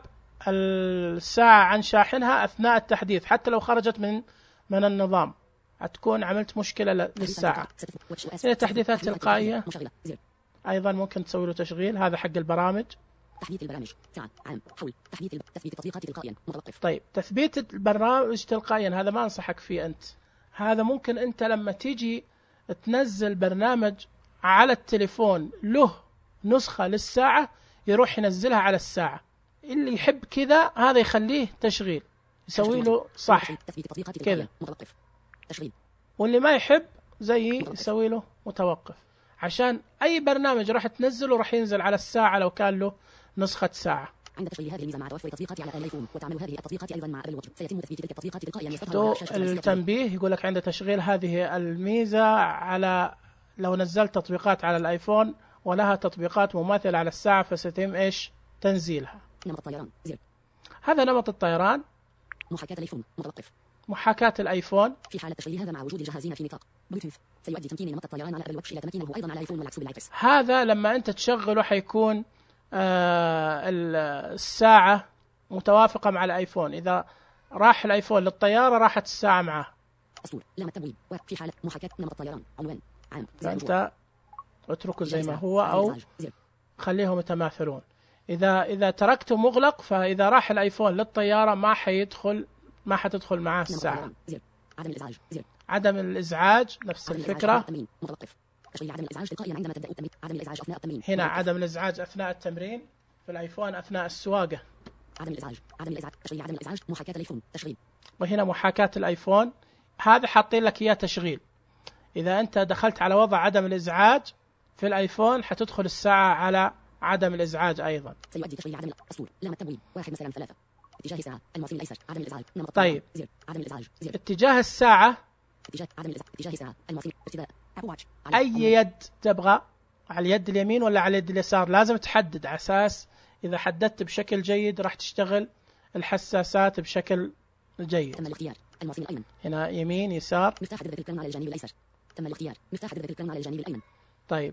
الساعة عن شاحنها أثناء التحديث، حتى لو خرجت من من النظام هتكون عملت مشكلة للساعة. هي تحديثات تلقائية. أيضا ممكن تسوي له تشغيل. هذا حق البرامج. تحديث البرامج ساعة عام حول تحديث تثبيت التطبيقات تلقائيا متوقف. طيب تثبيت البرامج تلقائيا هذا ما أنصحك فيه أنت. هذا ممكن أنت لما تيجي تنزل برنامج على التليفون له نسخة للساعة يروح ينزلها على الساعة. اللي يحب كذا هذا يخليه تشغيل، يسوي له صح كذا. تشغيل. واللي ما يحب زي يسوي له متوقف، عشان أي برنامج راح تنزله راح ينزل على الساعة لو كان له نسخة ساعة. عند تشغيل هذه الميزة مع توفر التطبيقات على الايفون وتعمل هذه التطبيقات أيضا مع الواتش سيتم تثبيت تلك التطبيقات تلقائيا. التنبيه يقول لك عند تشغيل هذه الميزة على لو نزلت تطبيقات على الايفون ولها تطبيقات مماثلة على الساعة فسيتم ايش تنزيلها. نمط الطيران زر. هذا نمط الطيران. محاكاة الايفون متوقف. محاكاة الايفون في حالة تشغيل هذا مع وجود الجهازين في نطاق بلوتوث سيؤدي تمكين نمط الطيران على الواتش الى تمكينه ايضا على الايفون والعكس بالعكس. هذا لما انت تشغله حيكون آه الساعة متوافقة مع الايفون. اذا راح الايفون للطيارة راحت الساعة معه. أسطول لما التبويب وفي حالة محاكاة نمط الطيران عنوان عام. فانت اتركه زي ما هو او خليهم يتماثلون. اذا اذا تركته مغلق فاذا راح الايفون للطيارة ما حيدخل ما حتدخل معاه الساعة. عدم الازعاج زر. عدم الازعاج نفس عدم الفكرة. متوقف. تشغيل عدم الازعاج تلقائيا عندما تبدا التمرين. عدم الازعاج اثناء التمرين. هنا عدم الازعاج اثناء التمرين في الايفون اثناء السواقة. عدم الازعاج عدم الازعاج تشغيل عدم الازعاج محاكاة الايفون تشغيل. وهنا محاكاة الايفون هذا حاطين لك اياه تشغيل. اذا انت دخلت على وضع عدم الازعاج في الايفون حتدخل الساعة على عدم الازعاج ايضا. سيؤدي تشغيل عدم الاسطول لما التبويب واحد مثلا ثلاثة اتجاه الساعة الموصل الايسر عدم الازعاج نمط طيب زر. عدم الازعاج زر. اتجاه الساعة اتجاه عدم الازعاج اتجاه الساعة الموصل ابتداء اي يد تبغى، على اليد اليمين ولا على اليد اليسار؟ لازم تحدد على اساس اذا حددت بشكل جيد راح تشتغل الحساسات بشكل جيد. تم الاختيار الموصل الايمن. هنا يمين يسار. مفتاح حدد الكلام على الجانب الايسر. تم الاختيار مفتاح حدد الكلام على الجانب الايمن. طيب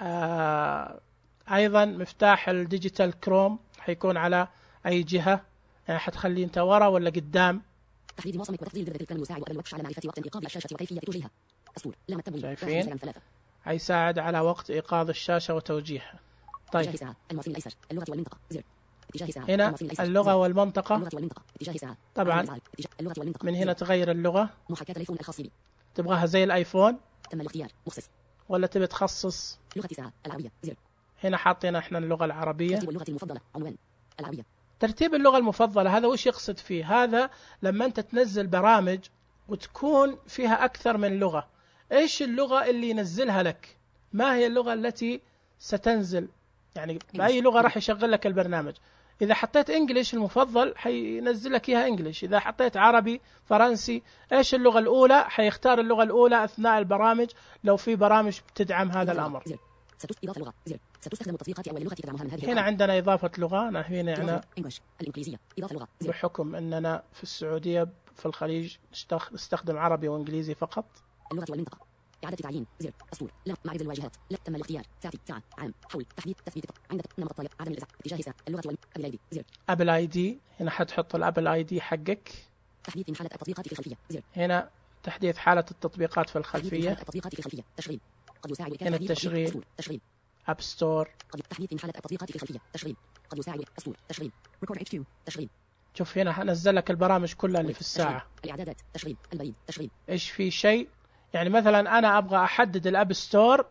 آه ايضا مفتاح الديجيتال كروم حيكون على اي جهة، يعني حتخلي انت ورا ولا قدام. تحديد معصمك وتفضيل ذبذة الكلام يساعد على الواتش على معرفة وقت ايقاظ الشاشة وكيفية توجيهها. أسطول لما التبويب شايفين هيساعد على وقت ايقاظ الشاشة وتوجيهها. طيب الموصل الايسر اللغة والمنطقة زر. هنا اللغة والمنطقة. اللغة والمنطقة اتجاه ساعة. طبعا اللغة والمنطقة من هنا تغير اللغة. محاكاة الايفون الخاص بي. تبغاها زي الايفون. تم الاختيار مخصص ولا تبي تخصص؟ لغة ساعة العربية زر. هنا حاطين احنا اللغة العربية. ترتيب اللغة المفضلة عنوان العربية. ترتيب اللغة المفضلة هذا وش يقصد فيه؟ هذا لما أنت تنزل برامج وتكون فيها أكثر من لغة، إيش اللغة اللي ينزلها لك؟ ما هي اللغة التي ستنزل؟ يعني بأي لغة راح يشغل لك البرنامج؟ إذا حطيت إنجليش المفضل حينزل لك إياها إنجليش، إذا حطيت عربي فرنسي إيش اللغة الأولى؟ حيختار اللغة الأولى أثناء البرامج لو في برامج بتدعم هذا الأمر. زر. إضافة لغة زر. ستستخدم التطبيقات أول لغة تدعمها من هذه هنا عندنا إضافة لغة، هنا يعني الإنجليزية. إضافة لغة زر. بحكم أننا في السعودية في الخليج نستخدم عربي وإنجليزي فقط. اللغة والمنطقة. إعادة تعيين زر. أسطول. لا معرض الواجهات. لا تم الاختيار. ساعتي ساعة عام حول تحديد تثبيت عند نمط الطالب عدم الإزعاج اتجاه ساعة اللغة والأبل أي دي زر. أبل أي دي هنا حتحط الأبل أي دي حقك. تحديث حالة التطبيقات في الخلفية زر. هنا تحديث حالة التطبيقات في الخلفية. تحديث حالة التطبيقات في الخلفية تشغيل. قد يساعد هنا التشغيل. تشغيل. أب ستور. قد تحديث حالة التطبيقات في الخلفية تشغيل. قد يساعد أسطول تشغيل. ريكورد اتش كيو تشغيل. شوف هنا نزل لك البرامج كلها اللي في الساعة. الإعدادات تشغيل. البريد تشغيل. إيش في شيء يعني مثلا أنا أبغى أحدد الأب ستور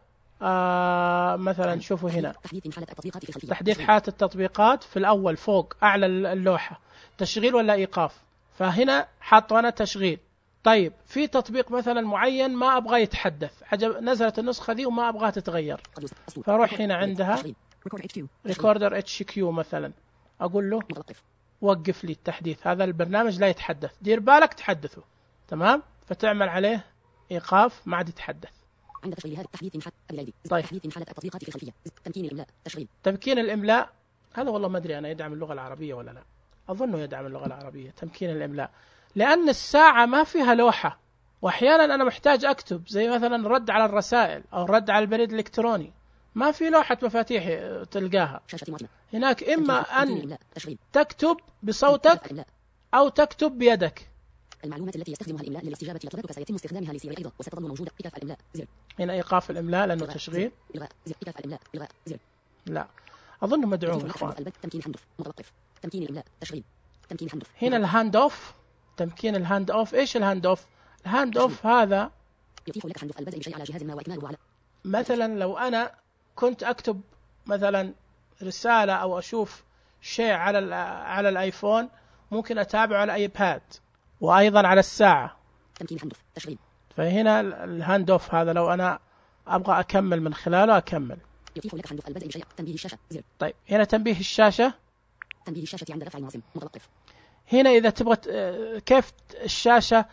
آه مثلا شوفوا هنا تحديث حالة التطبيقات في الخلفية. تحديث حالة التطبيقات في الأول فوق أعلى اللوحة تشغيل ولا إيقاف، فهنا حاطه أنا تشغيل. طيب في تطبيق مثلا معين ما أبغى يتحدث، عجب نزلت النسخة دي وما أبغاها تتغير، فأروح هنا عندها ريكوردر اتش كيو مثلا أقول له وقف لي التحديث، هذا البرنامج لا يتحدث، دير بالك تحدثه تمام، فتعمل عليه إيقاف ما عاد يتحدث. عند تشغيل تحديث حالة البريد. طيب. تحديث حالة التطبيقات في الخلفية. تمكين الإملاء تشغيل. تمكين الإملاء هذا والله ما أدري أنا يدعم اللغة العربية ولا لا، أظنه يدعم اللغة العربية. تمكين الإملاء لأن الساعة ما فيها لوحة، وأحيانا أنا محتاج أكتب زي مثلا رد على الرسائل أو رد على البريد الإلكتروني، ما في لوحة مفاتيح تلقاها هناك، إما أن تكتب بصوتك أو تكتب بيدك. المعلومات التي يستخدمها الإملاء للاستجابة لطلبك سيتم استخدامها لسير أيضا وستظل موجودة. إيقاف الإملاء زر. هنا إيقاف الإملاء لأنه تشغيل. إلغاء زر. إيقاف الإملاء إلغاء زر. لا أظنه مدعوم. تمكين حندف متوقف. تمكين الإملاء تشغيل. تمكين حندف. هنا الهاند أوف، تمكين الهاند أوف. إيش الهاند أوف؟ الهاند أوف هذا يتيح لك حندف البدء بشيء على جهاز ما وإكماله على. مثلا لو أنا كنت أكتب مثلا رسالة أو أشوف شيء على على الآيفون ممكن أتابعه على أيباد وأيضا على الساعة. تمكين حندف تشغيل. فهنا الهاند أوف هذا لو أنا أبغى أكمل من خلاله أكمل. يتيح لك حندف البدء بشيء. تنبيه الشاشة زر. طيب هنا تنبيه الشاشة. تنبيه الشاشة عند رفع المعصم متوقف. هنا إذا تبغى كيف الشاشة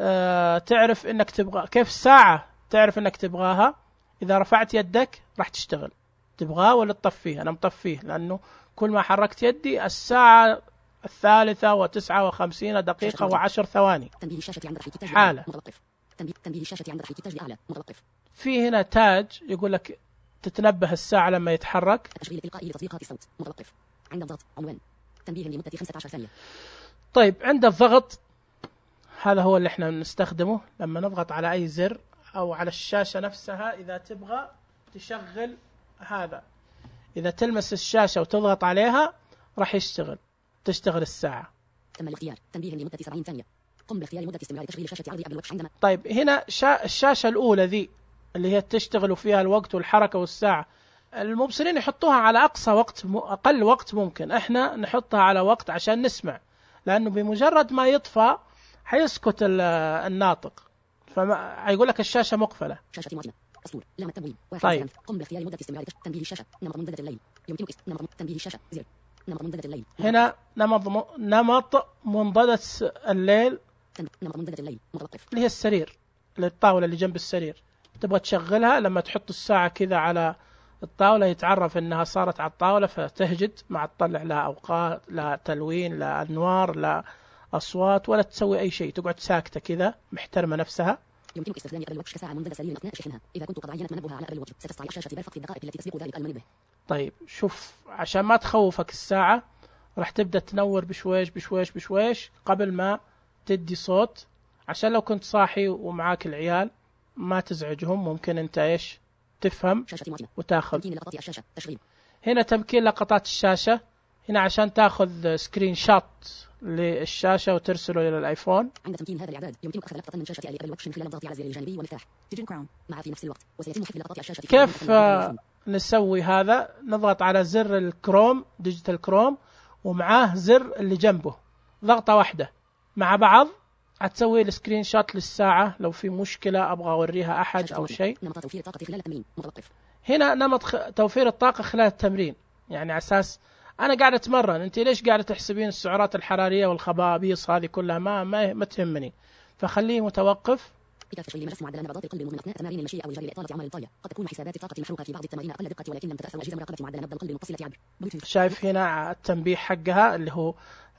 تعرف إنك تبغى، كيف الساعة تعرف إنك تبغاها، إذا رفعت يدك راح تشتغل. تبغاه ولا تطفيه؟ أنا مطفيه لأنه كل ما حركت يدي الساعة الثالثة وتسعة وخمسين دقيقة وعشر ثواني. تنبيه الشاشة عند رفع التاج حالة متوقف. تنبيه تنبيه الشاشة عند رفع التاج الأعلى متوقف. في هنا تاج يقول لك تتنبه الساعة لما يتحرك. التشغيل التلقائي لتطبيقات الصوت متوقف. عند الضغط عنوان تنبيه لمدة خمسة عشر ثانية. طيب عند الضغط هذا هو اللي احنا نستخدمه لما نضغط على أي زر أو على الشاشة نفسها. إذا تبغى تشغل هذا، إذا تلمس الشاشة وتضغط عليها راح يشتغل، تشتغل الساعة. تم الاختيار تنبيه لمدة سبعين ثانية. قم باختيار مدة استمرار تشغيل شاشة عرض قبل الوقت عندما. طيب هنا شا الشاشة الأولى ذي اللي هي تشتغل فيها الوقت والحركة والساعة، المبصرين يحطوها على أقصى وقت م... أقل وقت ممكن، احنا نحطها على وقت عشان نسمع، لأنه بمجرد ما يطفى حيسكت الناطق، فيقول لك الشاشة مقفلة. شاشة معتمة أسطول لما التموين. طيب قم باختيار مدة استمرار تنبيه الشاشة نمط منضدة الليل. يمكنك نمط تنبيه الشاشة زر. نمط منضدة الليل. هنا نمط م... نمط منضدة الليل. نمط منضدة الليل متوقف. اللي هي السرير، الطاولة اللي جنب السرير، تبغى تشغلها لما تحط الساعة كذا على الطاولة يتعرف انها صارت على الطاولة فتهجد، ما تطلع لا اوقات لا تلوين لا انوار لا اصوات ولا تسوي اي شيء، تقعد ساكتة كذا محترمة نفسها. يمكنك استخدام قبل الوقت كساعة منضدة سريرا أثناء شحنها. إذا كنت قد عينت منبهها على قبل الوقت ستستطيع الشاشة برفق في الدقائق التي تسبق ذلك المنبه. طيب شوف عشان ما تخوفك الساعة راح تبدأ تنور بشويش بشويش بشويش قبل ما تدي صوت، عشان لو كنت صاحي ومعاك العيال ما تزعجهم، ممكن انت ايش تفهم وتاخذ. هنا تمكين لقطات الشاشة. هنا عشان تاخذ سكرين شوت للشاشة وترسله إلى الآيفون. عند تمكين هذا الإعداد يمكنك أخذ لقطة من شاشة الإبر الواتش من خلال الضغط على الزر الجانبي والمفتاح مع في نفس الوقت، وسيتم حذف لقطات الشاشة. كيف نسوي هذا؟ نضغط على زر الكروم ديجيتال كروم ومعاه زر اللي جنبه، ضغطة واحدة مع بعض هتسوي السكرين شوت للساعة. لو في مشكلة أبغى أوريها أحد أو شيء، نمط توفير الطاقة خلال التمرين متوقف. هنا نمط خ... توفير الطاقة خلال التمرين، يعني على أساس أنا قاعد أتمرن، أنت ليش قاعدة تحسبين السعرات الحرارية والخبابيص هذه كلها؟ ما ما, ما تهمني، فخليه متوقف. إيقاف تشغيل ملف معدل نبضات القلب المؤمن أثناء تمارين المشي أو الجري لإطالة أعمال الطاية. قد تكون حسابات الطاقة المحروقة في بعض التمارين أقل دقة، ولكن لم تتأثر أجهزة مراقبة معدل نبض القلب المتصلة عبر بلوتوث. شايف هنا التنبيه حقها اللي هو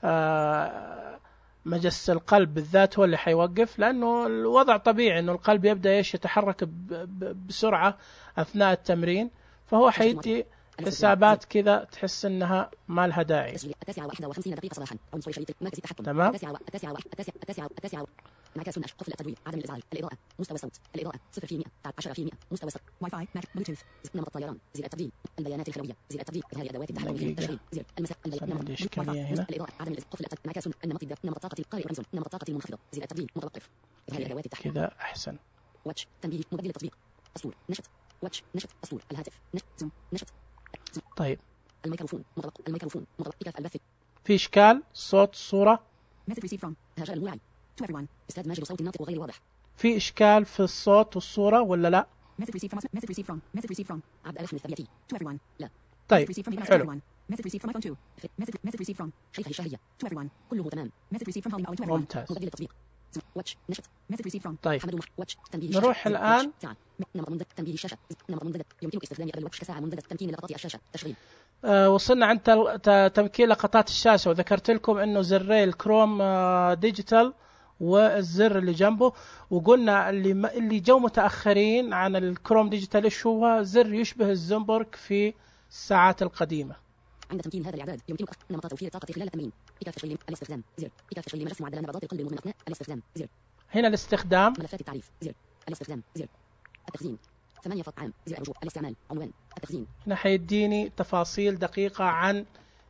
آه مجس القلب بالذات هو اللي حيوقف، لأنه الوضع طبيعي إنه القلب يبدأ إيش يتحرك بسرعة أثناء التمرين، فهو حيدي حسابات كذا تحس إنها ما لها داعي. التاسعة واحدة وخمسين دقيقة صباحا عنصر شريط مركز التحكم. تمام. التاسعة التاسعة التاسعة التاسعة التاسعة انعكاس النشر، قفل التدوير، عدم الإزعاج، الإضاءة، مستوى الصوت، الإضاءة صفر بالمئة، عشرة بالمئة، مستوى الصوت، واي فاي، ماك، بلوتوث، نمط الطيران، زر التبديل، البيانات الخلوية، زر التبديل، إظهار أدوات التحكم، تشغيل، زر المساء، نمط الإضاءة، عدم قفل انعكاس النمط، نمط الطاقة القارئ رمز، نمط الطاقة المنخفضة، زر التبديل متوقف، إظهار أدوات التحكم. كذا أحسن. واتش تنبيه مبدل التطبيق، أسطور نشط، واتش نشط، أسطور الهاتف نشط، زوم نشط. طيب الميكروفون مغلق، الميكروفون مغلق، إيقاف البث. في إشكال صوت صورة. message received from هاجر الموعي to everyone. استاذ ماجد صوت الناطق وغير واضح. في إشكال في الصوت والصورة ولا لا؟ message received from message received from message received from عبد الأخ الثبيتي to everyone. لا. طيب message received from حلو. message received from iPhone two. message message received from شيخة الشهية to everyone. كله تمام. message received from Holly to everyone. ممتاز. مبدل التطبيق. واتش نشط. message received from طيب. حمد واتش تنبيه نروح الآن. نمط منضد تنبيه الشاشة. نمط منضد يمكنك استخدام أبل واتش كساعة منضدة تمكين لقطات الشاشة تشغيل. آه وصلنا عند تمكين لقطات الشاشة، وذكرت لكم انه زري الكروم آه ديجيتال والزر اللي جنبه، وقلنا اللي اللي جو متأخرين عن الكروم ديجيتال ايش هو؟ زر يشبه الزنبرج في الساعات القديمة. عند تمكين هذا الإعداد يمكنك نمط توفير الطاقة خلال التمرين. إيقاف تشغيل الاستخدام زر. إيقاف تشغيل ملف معدل نبضات القلب المؤمن أثناء الاستخدام زر. هنا الاستخدام، ملفات التعريف زر. الاستخدام زر. التخزين ثمانية فقط عام زر الرجوع الاستعمال عنوان التخزين. هنا حيديني تفاصيل دقيقة عن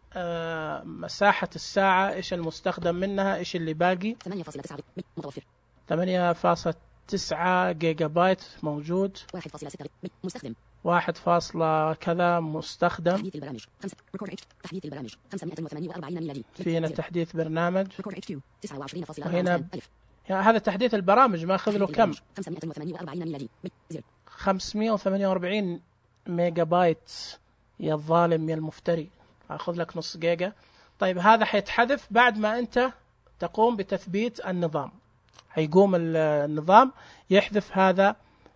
آه مساحة الساعة، ايش المستخدم منها، ايش اللي باقي. ثمانية فاصلة تسعة متوفر. ثمانية فاصلة تسعة جيجا بايت موجود. واحد فاصلة ستة مستخدم. واحد فاصلة كذا مستخدم. تحديث البرامج خمسة ريكورد اتش تحديث البرامج خمسمائة وثمانية وأربعين ميلادي. في هنا تحديث برنامج. ريكورد اتش كيو تسعة وعشرين فاصلة وهنا هذا تحديث البرامج ما اخذ له كم؟ خمسمائة وثمانية وأربعين ميلادي. خمسمائة وثمانية وأربعين ميجا بايت. يا الظالم يا المفتري، اخذ لك نص جيجا. طيب هذا حيتحذف بعد ما انت تقوم بتثبيت النظام، هيقوم النظام يحذف هذا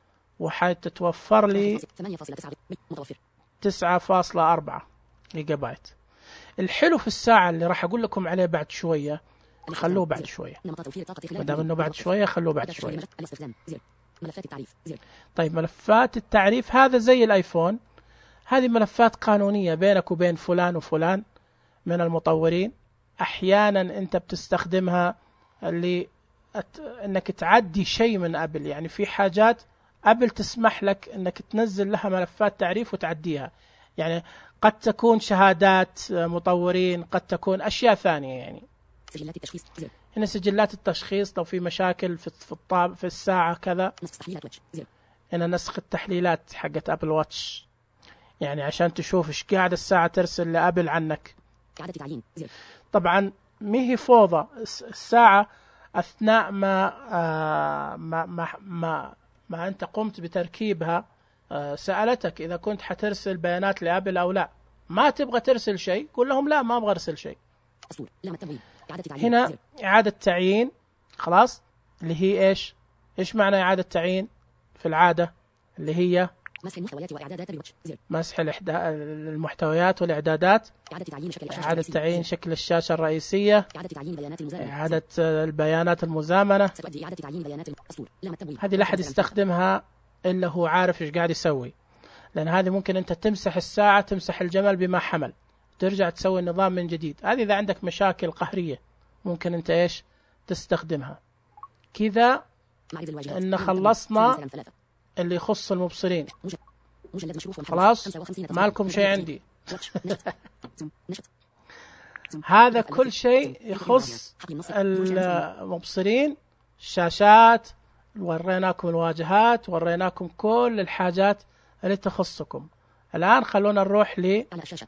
وحتتوفر لي ثمانية فاصلة تسعة متوفر. تسعة فاصلة أربعة جيجا بايت. الحلو في الساعة اللي راح اقول لكم عليه بعد شوية، خلوه بعد شوية، ما دام انه بعد شوية خلوه بعد شوية. ملفات التعريف زر. طيب ملفات التعريف هذا زي الايفون، هذه ملفات قانونية بينك وبين فلان وفلان من المطورين. احيانا انت بتستخدمها اللي أت... انك تعدي شيء من ابل، يعني في حاجات ابل تسمح لك انك تنزل لها ملفات تعريف وتعديها، يعني قد تكون شهادات مطورين، قد تكون اشياء ثانية. يعني سجلات التشخيص زر. هنا سجلات التشخيص لو في مشاكل في في الطاب في الساعة كذا. نسخ تحليلات واتش زر. هنا نسخ التحليلات حقت ابل واتش، يعني عشان تشوف ايش قاعد الساعة ترسل لابل عنك. إعادة تعيين زر. طبعا ما هي فوضى الساعة اثناء ما آه ما, ما ما ما انت قمت بتركيبها، آه سألتك اذا كنت حترسل بيانات لابل او لا. ما تبغى ترسل شيء قول لهم لا ما ابغى ارسل شيء. أسطور لام التمويل. إعادة تعيين هنا زر. إعادة تعيين خلاص، اللي هي إيش إيش معنى إعادة تعيين في العادة؟ اللي هي مسح المحتويات وإعدادات الواتش زر. مسح المحتويات والإعدادات. إعادة تعيين شكل الشاشة إعادة تعيين شكل الشاشة الرئيسية. إعادة تعيين بيانات المزامنة. إعادة البيانات المزامنة. ستؤدي إعادة تعيين بيانات الأسطور لام التمويل. هذه لا أحد يستخدمها إلا هو عارف إيش قاعد يسوي، لأن هذه ممكن أنت تمسح الساعة، تمسح الجمل بما حمل، ترجع تسوي النظام من جديد. هذه إذا عندك مشاكل قهرية ممكن أنت إيش تستخدمها. كذا إن خلصنا اللي يخص المبصرين. خلاص ما لكم شيء عندي. هذا كل شيء يخص المبصرين. الشاشات، وريناكم الواجهات، وريناكم كل الحاجات اللي تخصكم. الآن خلونا نروح ل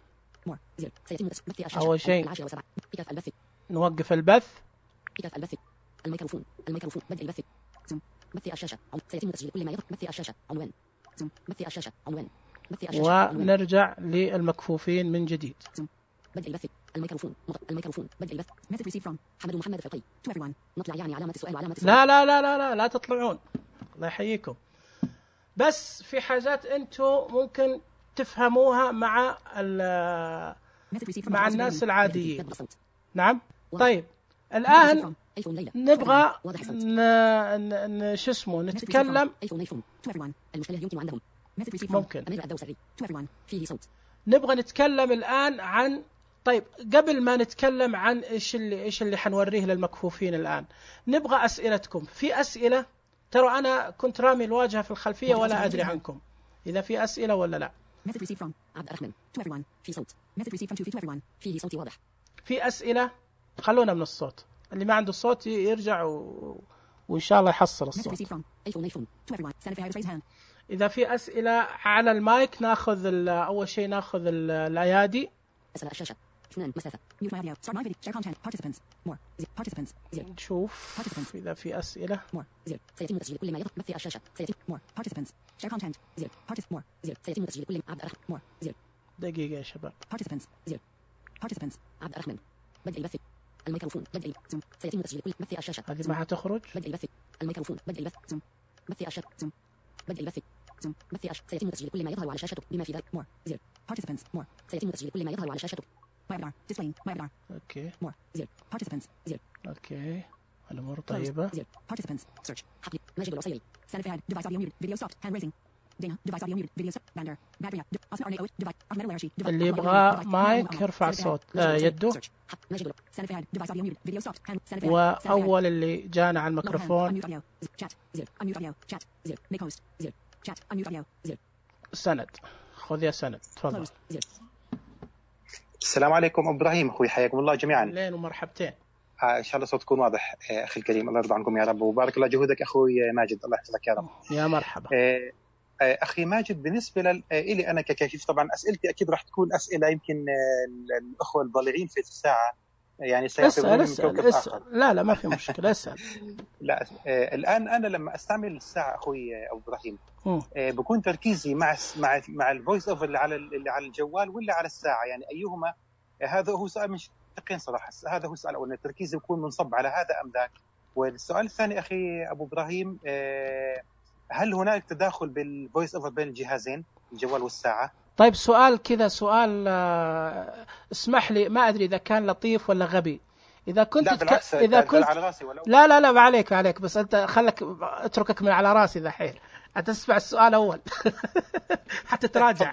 أول شيء نوقف البث. الميكروفون الميكروفون بدء البث. زوم مثل الشاشة. سيتم تسجيل كل ما يضغط مثل الشاشة. عنوان. زوم مثل الشاشة. عنوان. مثل الشاشة. ونرجع للمكفوفين من جديد. زوم بدء البث. الميكروفون الميكروفون بدء البث. Message received from حمد محمد فرقي. To everyone. نطلع يعني علامة السؤال وعلامة السؤال. لا لا لا لا لا لا تطلعون. الله يحييكم. بس في حاجات أنتم ممكن تفهموها مع مع الناس العاديين. نعم. طيب الآن نبغى ن... شو اسمه نتكلم. ممكن نبغى نتكلم الآن عن، طيب قبل ما نتكلم عن إيش اللي إيش اللي حنوريه للمكفوفين الآن، نبغى أسئلتكم. في أسئلة، ترى أنا كنت رامي الواجهة في الخلفية ولا أدري عنكم إذا في أسئلة ولا لا. Message received from عبد الرحمن to everyone. في صوت. Message received from to everyone. فيه صوتي واضح. في أسئلة، خلونا من الصوت. اللي ما عنده صوت يرجع و... وإن شاء الله يحصل الصوت. إذا في أسئلة على المايك ناخذ ال... أول شيء ناخذ ال... الأيادي. أسئلة الشاشة. اثنان مسافة. Mute my audio. Start my video. Share content. Participants. More. Participants. Zero. نشوف إذا في أسئلة. More. Zero. سيتم تسجيل كل ما يضغط مثل الشاشة. سيتم. More. Participants. Share content. Zero. Participants. More. Zero. سيتم تسجيل كل عبد الرحمن. More. Zero. دقيقة يا شباب. Participants. Zero. Participants. عبد الرحمن. بدء البث. الميكروفون بدء البث. سيتم تسجيل كل مثل الشاشة. هذه ما حتخرج. بدء البث. الميكروفون بدء البث. زوم مثل الشاشة. زوم بدء البث. زوم مثل الشاشة. سيتم تسجيل كل ما يظهر على شاشتك بما في ذلك. More. Zero. Participants. More. سيتم تسجيل كل ما يظهر على شاشتك. My avatar. Displaying. My avatar. أوكي. More. Zero. Participants. Zero. أوكي. الأمور طيبة. Zero. Participants. Search. حقي. ماجد العصيري. Sanfad. Device audio muted. Video stopped. Hand raising. Dana. Device audio muted. Video stopped. Bander. Battery. Asma Arne Oat. Device. Ahmed Al-Warashi. اللي يبغى مايك يرفع صوت يده. ماجد. Sanfad. Device audio muted. Video stopped. Hand. Sanfad. وأول اللي جانا على الميكروفون. Chat. Zero. Unmute audio. Chat. Zero. Make host. Zero. Chat. Unmute audio. Zero. سند. خذ يا سند. تفضل. السلام عليكم أبو إبراهيم أخوي، حياكم الله جميعا. لين ومرحبتين. آه إن شاء الله صوتكم واضح أخي الكريم، الله يرضى عنكم يا رب، وبارك الله جهودك أخوي ماجد، الله يحفظك يا رب. يا مرحبا. آه آه أخي ماجد، بالنسبة لي أنا ككيف، طبعا أسئلتي أكيد راح تكون أسئلة يمكن آه الأخوة الضالعين في الساعة يعني سيعتبرون من كوكب آخر. لا لا ما في مشكلة، اسأل. لا آه الآن أنا لما أستعمل الساعة أخوي أبو إبراهيم آه بكون تركيزي مع مع مع الفويس أوفر اللي على اللي على الجوال ولا على الساعة، يعني أيهما؟ هذا هو سؤال من شقين صراحة. هذا هو السؤال الأول، التركيز يكون منصب على هذا أم ذاك. والسؤال الثاني أخي أبو إبراهيم، هل هناك تداخل بالفويس أوفر بين الجهازين الجوال والساعة؟ طيب سؤال كذا، سؤال اسمح لي، ما أدري إذا كان لطيف ولا غبي. إذا كنت لا بالعكس، تك... إذا كنت على راسي ولا لا لا لا عليك عليك، بس أنت خلك أتركك من على راسي ذحين، هتسمع السؤال أول حتى تراجع.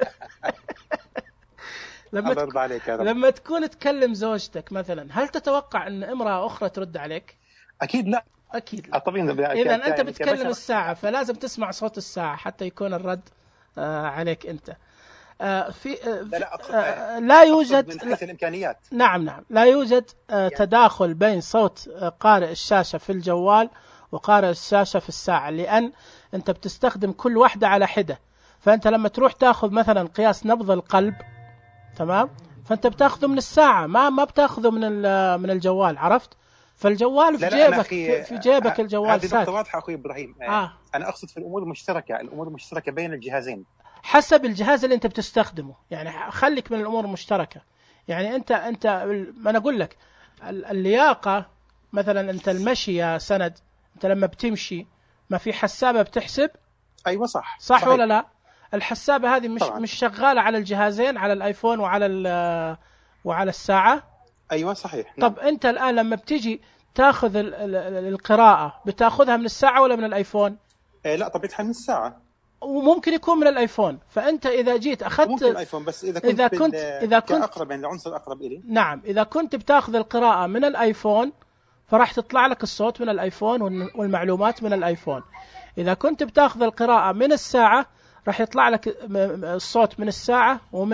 لما تك... لما تكون تكلم زوجتك مثلا، هل تتوقع أن امرأة أخرى ترد عليك؟ أكيد لا. أكيد لا. طبعا إذا أنت بتكلم الساعة فلازم تسمع صوت الساعة حتى يكون الرد آه عليك أنت. آه في آه لا, لا, آه لا يوجد من حيث الإمكانيات. نعم نعم لا يوجد آه تداخل بين صوت آه قارئ الشاشة في الجوال وقارئ الشاشة في الساعة، لأن أنت بتستخدم كل واحدة على حدة. فأنت لما تروح تأخذ مثلا قياس نبض القلب، تمام، فأنت بتأخذه من الساعة، ما ما بتأخذه من من الجوال، عرفت؟ فالجوال في جيبك، في, في جيبك الجوال هذه نقطة واضحة أخوي إبراهيم. آه. أنا أقصد في الأمور المشتركة، الأمور المشتركة بين الجهازين حسب الجهاز اللي أنت بتستخدمه. يعني خليك من الأمور المشتركة. يعني أنت أنت ما أنا أقول لك اللياقة مثلا، أنت المشي يا سند، أنت لما بتمشي ما في حسابة بتحسب؟ أيوة صح. صح صحيح. ولا لا؟ الحسابة هذه مش طبعا. مش شغالة على الجهازين، على الآيفون وعلى وعلى الساعة. أيوة صحيح. طب نعم. أنت الآن لما بتيجي تأخذ القراءة بتأخذها من الساعة ولا من الآيفون؟ إيه لا طبيعتها من الساعة، وممكن يكون من الآيفون. فأنت إذا جيت أخذت ممكن الآيفون، بس إذا كنت إذا كنت إذا كنت أقرب عند العنصر أقرب إلي. نعم إذا كنت بتأخذ القراءة من الآيفون فراح تطلع لك الصوت من الآيفون والمعلومات من الآيفون. إذا كنت بتأخذ القراءة من الساعة راح يطلع لك الصوت من الساعة ومن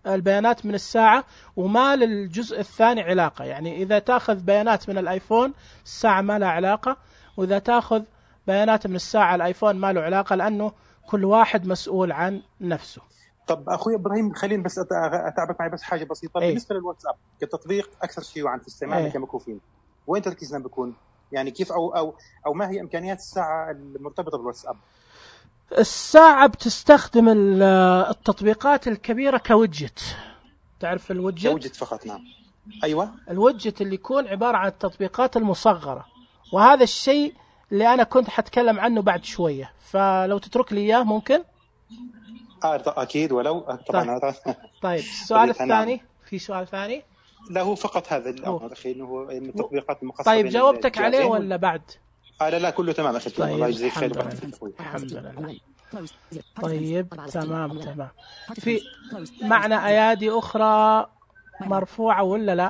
البيانات من الساعة وما للجزء الثاني علاقة. يعني إذا تأخذ بيانات من الآيفون الساعة ما لها علاقة، وإذا تأخذ بيانات من الساعة الآيفون ما له علاقة، لأنه كل واحد مسؤول عن نفسه. طب أخوي إبراهيم خليني بس أتعبك معي بس حاجة بسيطة. أي. بالنسبة للواتساب كتطبيق أكثر شيوعا في استعمالنا كمكفوفين، وين تركيزنا بيكون؟ يعني كيف أو أو أو ما هي إمكانيات الساعة المرتبطة بالواتساب؟ الساعة بتستخدم التطبيقات الكبيرة كويدجت. تعرف الويدجت؟ كويدجت فقط. نعم أيوة. الويدجت اللي يكون عبارة عن التطبيقات المصغرة، وهذا الشيء اللي أنا كنت حتكلم عنه بعد شوية، فلو تترك لي إياه ممكن؟ آه أكيد ولو طبعا. طيب, طيب. السؤال الثاني، في سؤال ثاني؟ لا هو فقط هذا الأمر أخي، إنه هو من التطبيقات المخصصة. طيب جاوبتك عليه ولا بعد؟ آه لا لا كله تمام أخي. طيب الله يجزيك خير. الحمد لله. طيب تمام تمام. في معنى أيادي أخرى مرفوعة ولا لا؟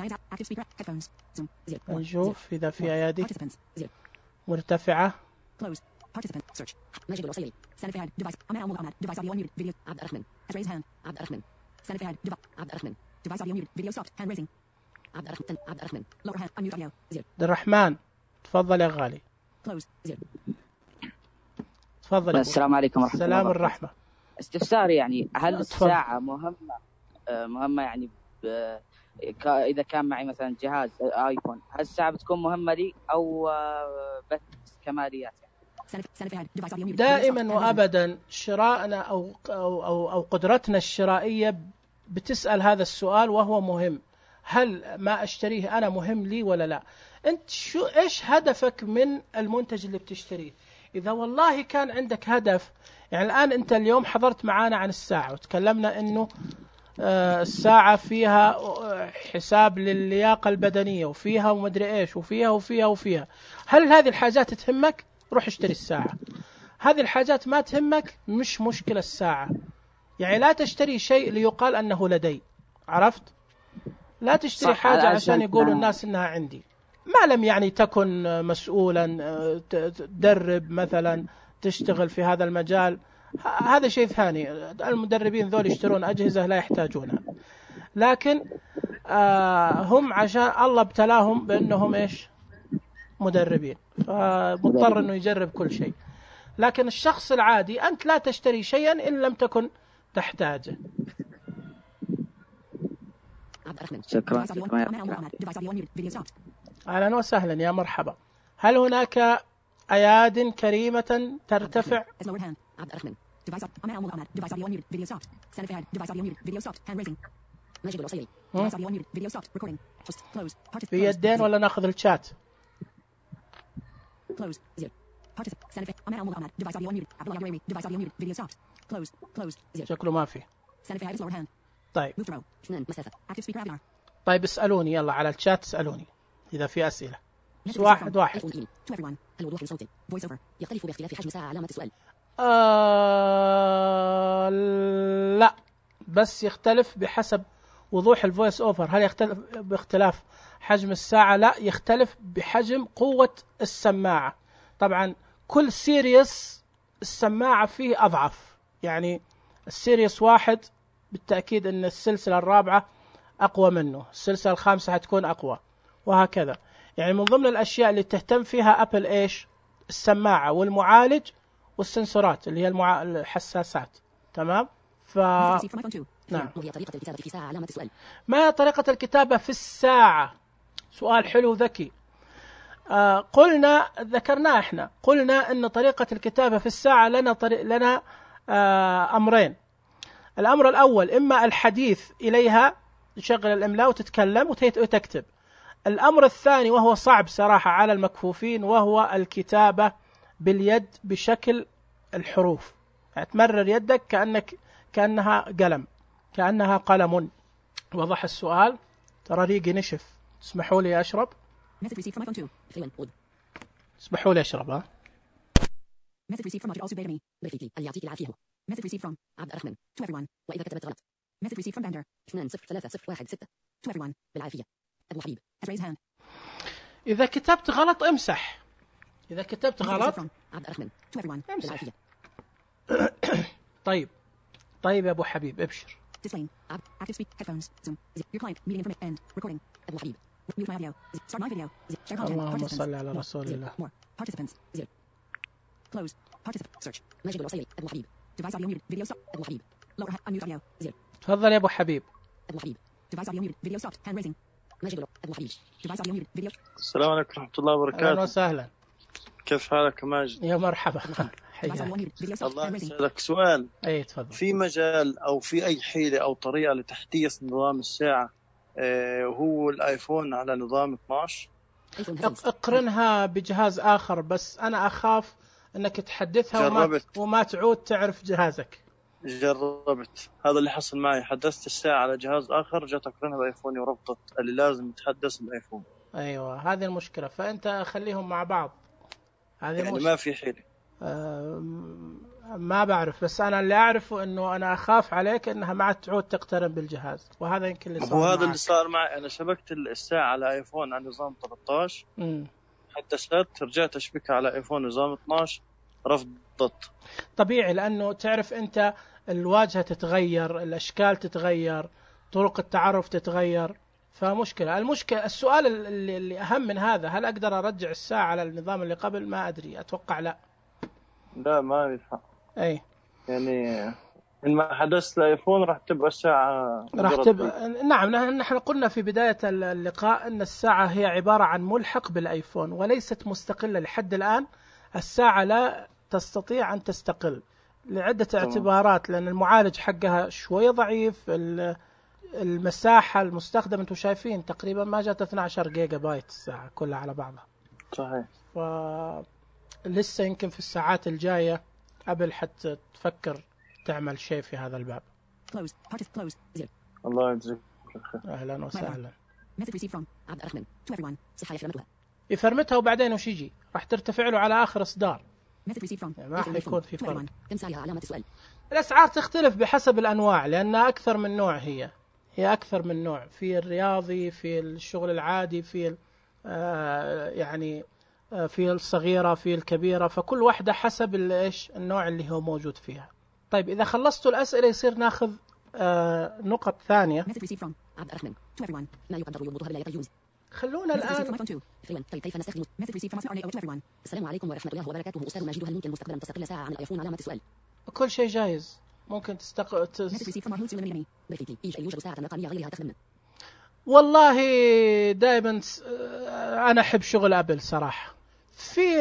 نشوف إذا في أيادي مرتفعة. ماجد العصيري سنفعل ديفايس أمانة مغامرة ديفايس أوديو ميوت فيديو عبد الرحمن raise hand عبد الرحمن سنفعل عبد الرحمن ديفايس أوديو ميوت فيديو ستوب هاند ريزنج عبد الرحمن عبد الرحمن lower hand unmute audio زير. عبد الرحمن تفضل يا غالي. close زير. تفضل. السلام عليكم ورحمة الله وبركاته. السلام الرحمة. استفسار يعني هل تفضل. الساعة مهمة مهمة يعني إذا كان معي مثلا جهاز آيفون، هل الساعة بتكون مهمة لي أو بس كماليات؟ دائما وأبدا شراءنا أو, أو, أو, أو قدرتنا الشرائية بتسأل هذا السؤال وهو مهم. هل ما أشتريه أنا مهم لي ولا لا؟ أنت شو إيش هدفك من المنتج اللي بتشتريه؟ إذا والله كان عندك هدف، يعني الآن أنت اليوم حضرت معانا عن الساعة وتكلمنا إنه آه الساعة فيها حساب للياقة البدنية وفيها ومدري إيش وفيها وفيها وفيها. هل هذه الحاجات تهمك؟ روح اشتري الساعة. هذه الحاجات ما تهمك، مش مشكلة الساعة. يعني لا تشتري شيء ليقال أنه لدي، عرفت؟ لا تشتري حاجة عشان يقولوا الناس إنها عندي، ما لم يعني تكن مسؤولا تدرب مثلا تشتغل في هذا المجال، هذا شيء ثاني. المدربين ذول يشترون أجهزة لا يحتاجونها، لكن آه هم عشان الله ابتلاهم بأنهم إيش؟ مدربين، فمضطر أنه يجرب كل شيء. لكن الشخص العادي أنت لا تشتري شيئا إن لم تكن تحتاجه. شكرا. أهلا وسهلا يا مرحبا. هل هناك أياد كريمة ترتفع؟ في يدين ولا ناخذ الشات؟ شكله ما في. طيب طيب اسألوني يلا على الشات، اسألوني إذا في أسئلة. واحد واحد. يختلف باختلاف حجم الساعة علامة السؤال. آه لا، بس يختلف بحسب وضوح الفويس أوفر. هل يختلف باختلاف حجم الساعة؟ لا، يختلف بحجم قوة السماعة. طبعا كل سيريس السماعة فيه أضعف، يعني السيريس واحد بالتأكيد أن السلسلة الرابعة أقوى منه، السلسلة الخامسة هتكون أقوى، وهكذا. يعني من ضمن الأشياء اللي تهتم فيها أبل إيش؟ السماعة والمعالج والسنسورات اللي هي المع... الحساسات. تمام؟ ف... نعم. ما هي طريقة الكتابة في الساعة؟ سؤال حلو ذكي. آه قلنا ذكرنا احنا قلنا ان طريقة الكتابة في الساعة لنا طريق لنا آه امرين. الامر الاول اما الحديث اليها، تشغل الاملاء وتتكلم وتكتب. الامر الثاني وهو صعب صراحة على المكفوفين، وهو الكتابة باليد بشكل الحروف. يعني تمرر يدك كأنك كأنها قلم كأنها قلم. وضح السؤال؟ ترى ريقي نشف، اسمحوا لي أشرب. اسمحوا لي أشرب. ها Message received from also beta me. اللي يعطيك العافية. Message received from عبد الرحمن to everyone. وإذا كتبت غلط. Message received from Bender اثنين صفر ثلاثة صفر واحد ستة to everyone. بالعافية. أبو حبيب has raised hand. إذا كتبت غلط امسح. إذا كتبت غلط عبد الرحمن to everyone. بالعافية. طيب طيب يا أبو حبيب ابشر. Displaying. App. Active speak. Headphones. Zoom. Your client. Meeting information. End. Recording. Abdul Habib. Mute my audio. Start my video. Share content. اللهم صل على رسول الله. More. Participants. Zero. Close. Participant. Search. ماجد الوصيلي. Abdul Habib. Device audio muted. Video stop. Abdul Habib. Lower. Unmute audio. Zero. تفضل يا ابو حبيب. Abdul Habib. Device audio muted. Video stopped. Hand raising. ماجد Abdul Habib. Device audio muted. Video. السلام عليكم ورحمة الله وبركاته. اهلا وسهلا. كيف حالك ماجد؟ يا مرحبا. Device audio muted. Video stopped. الله Hand raising. يسعدك. سؤال، اي تفضل. في مجال أو في أي حيلة أو طريقة لتحديث نظام الساعة آه هو الآيفون على نظام اثناشر؟ اقرنها بجهاز آخر، بس أنا أخاف أنك تحدثها وما, وما تعود تعرف جهازك. جربت، هذا اللي حصل معي. حدثت الساعة على جهاز آخر، جات أقرنها بآيفوني وربطت اللي لازم يتحدث بآيفون. أيوة هذه المشكلة، فأنت خليهم مع بعض. هذه يعني المشكلة. ما في حيلة. أه ما بعرف، بس أنا اللي أعرفه أنه أنا أخاف عليك أنها ما عاد تعود تقترن بالجهاز، وهذا يمكن اللي صار. هو هذا معك. اللي صار معي. أنا شبكت الساعة على آيفون على نظام ثلاثة عشر، امم حدثت، رجعت أشبكها على آيفون نظام اثناشر، رفضت. طبيعي، لأنه تعرف أنت الواجهة تتغير، الأشكال تتغير، طرق التعرف تتغير، فمشكلة. المشكلة السؤال اللي, اللي أهم من هذا، هل أقدر أرجع الساعة على النظام اللي قبل؟ ما أدري، أتوقع لا. لا ما ينفع. أي يعني إن ما حدثت الآيفون راح تبقى الساعة راح تبقى. نعم، نحن قلنا في بداية اللقاء أن الساعة هي عبارة عن ملحق بالآيفون وليست مستقلة لحد الآن. الساعة لا تستطيع أن تستقل لعدة اعتبارات، لأن المعالج حقها شوية ضعيف، المساحة المستخدمة أنتم شايفين تقريبا ما جات اثنا عشر جيجا بايت الساعة كلها على بعضها. صحيح. فلسه يمكن في الساعات الجاية قبل حتى تفكر تعمل شيء في هذا الباب. Close. Partic- close. Zero. الله يجزيك الخير. أهلا وسهلا. Message received from عبد الرحمن. To everyone. صحة يفرمتها. يفرمتها وبعدين وش يجي؟ راح ترتفع له على آخر إصدار. Message received from ما حيكون في فرق. كم سعرها علامة السؤال. الأسعار تختلف بحسب الأنواع، لأنها أكثر من نوع. هي هي أكثر من نوع، في الرياضي، في الشغل العادي، في آه يعني آه في الصغيرة، في الكبيرة، فكل واحدة حسب إيش النوع اللي هو موجود فيها. طيب إذا خلصتوا الأسئلة يصير ناخذ آه نقط ثانية. Message received from عبد الرحمن. To everyone. ما يقدر يضبطها بلا يوز. خلونا الآن. طيب كيف نستخدم Message received from to everyone. السلام عليكم ورحمة الله وبركاته. أستاذ ماجد، هل ممكن مستقبلا تستقل ساعة عن الآيفون؟ علامة السؤال. كل شيء جايز، ممكن تستق... تس... Message received from Mahmoud Suleiman. بيتي إيش يوجد ساعة رقمية غيرها تستخدم؟ والله دائما أنا أحب شغل أبل صراحة. في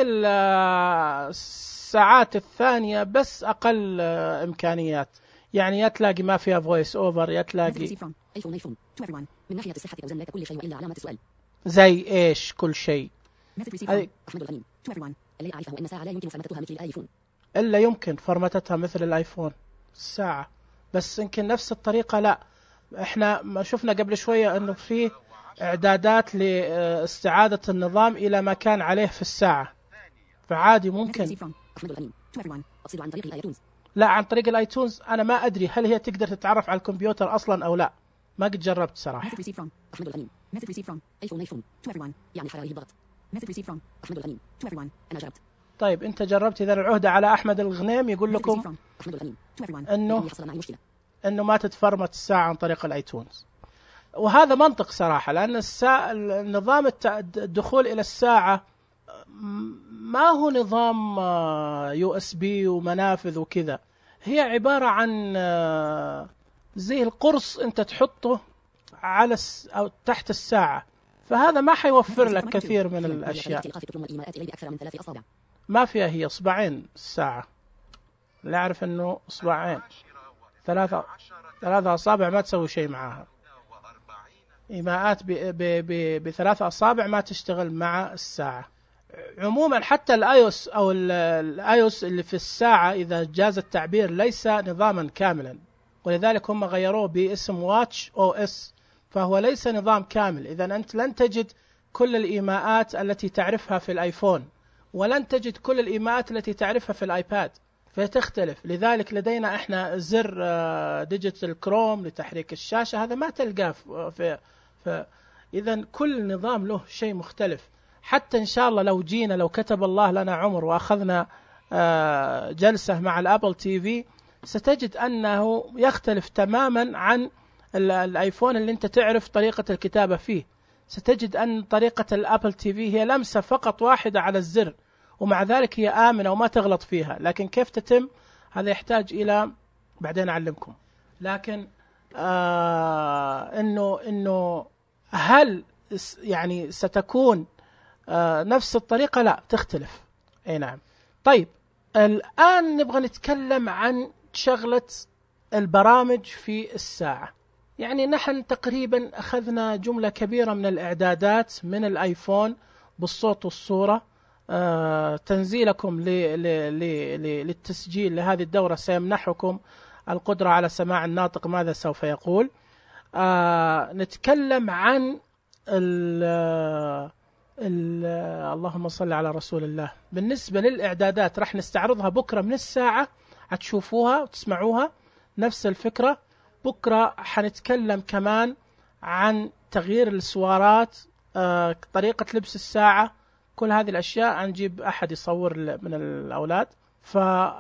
الساعات الثانية بس أقل إمكانيات، يعني يتلاقي ما فيها فويس أوفر، يتلاقي ايفون ايفون تو everyone. من ناحية الصحة توزن لك كل شيء إلا علامة السؤال. زي إيش كل شيء؟ أحمد الغنيم تو everyone. اللي أعرفه أن ساعة لا يمكن فرمتها مثل الآيفون. إلا يمكن فرمتها مثل الآيفون الساعة، بس يمكن نفس الطريقة لا. إحنا ما شفنا قبل شوية أنه في إعدادات لاستعادة النظام إلى ما كان عليه في الساعة، فعادي ممكن. أحمد الغنيم تو everyone. أتصل عن طريق الآيتونز. لا، عن طريق الآيتونز أنا ما أدري هل هي تقدر تتعرف على الكمبيوتر أصلا أو لا، ما قد جربت صراحة. Message received from أحمد الغنيم. Message received from ايفون ايفون تو everyone. يعني حراري الضغط. Message received from أحمد الغنيم تو everyone. أنا جربت. طيب أنت جربت؟ إذا العهدة على أحمد الغنيم يقول لكم أنه أنه ما تتفرمت الساعة عن طريق الآيتونز، وهذا منطق صراحة، لأن الساعة النظام الدخول إلى الساعة ما هو نظام يو اس بي ومنافذ وكذا، هي عبارة عن زي القرص أنت تحطه على أو تحت الساعة، فهذا ما حيوفر لك كثير من الأشياء. ما فيها، هي إصبعين الساعة، لا أعرف أنه إصبعين، ثلاثة ثلاثة أصابع ما تسوي شيء معها. إيماءات بثلاثة أصابع ما تشتغل مع الساعة. عموما حتى الآيوس أو الآيوس اللي في الساعة إذا جاز التعبير ليس نظاما كاملا، ولذلك هم غيروه باسم واتش أو إس، فهو ليس نظام كامل. إذا أنت لن تجد كل الإيماءات التي تعرفها في الآيفون، ولن تجد كل الإيماءات التي تعرفها في الآيباد، فتختلف. لذلك لدينا إحنا زر ديجيتال كروم لتحريك الشاشة، هذا ما تلقاه في, في إذا كل نظام له شيء مختلف. حتى إن شاء الله لو جينا، لو كتب الله لنا عمر وأخذنا جلسة مع الأبل تي في، ستجد أنه يختلف تماما عن الآيفون اللي أنت تعرف طريقة الكتابة فيه. ستجد أن طريقة الأبل تي في هي لمسة فقط واحدة على الزر، ومع ذلك هي آمنة وما تغلط فيها. لكن كيف تتم هذا يحتاج إلى بعدين أعلمكم. لكن آه إنه إنه هل يعني ستكون آه نفس الطريقة؟ لا، تختلف. أي نعم. طيب الآن نبغى نتكلم عن شغلة البرامج في الساعة. يعني نحن تقريبا أخذنا جملة كبيرة من الإعدادات من الآيفون بالصوت والصورة. آه تنزيلكم للتسجيل لهذه الدورة سيمنحكم القدرة على سماع الناطق ماذا سوف يقول. آه نتكلم عن ال ال اللهم صل على رسول الله. بالنسبة للإعدادات راح نستعرضها بكرة من الساعة، هتشوفوها وتسمعوها نفس الفكرة. بكرة حنتكلم كمان عن تغيير السوارات، آه طريقة لبس الساعة، كل هذه الأشياء. نجيب أحد يصور من الأولاد، ف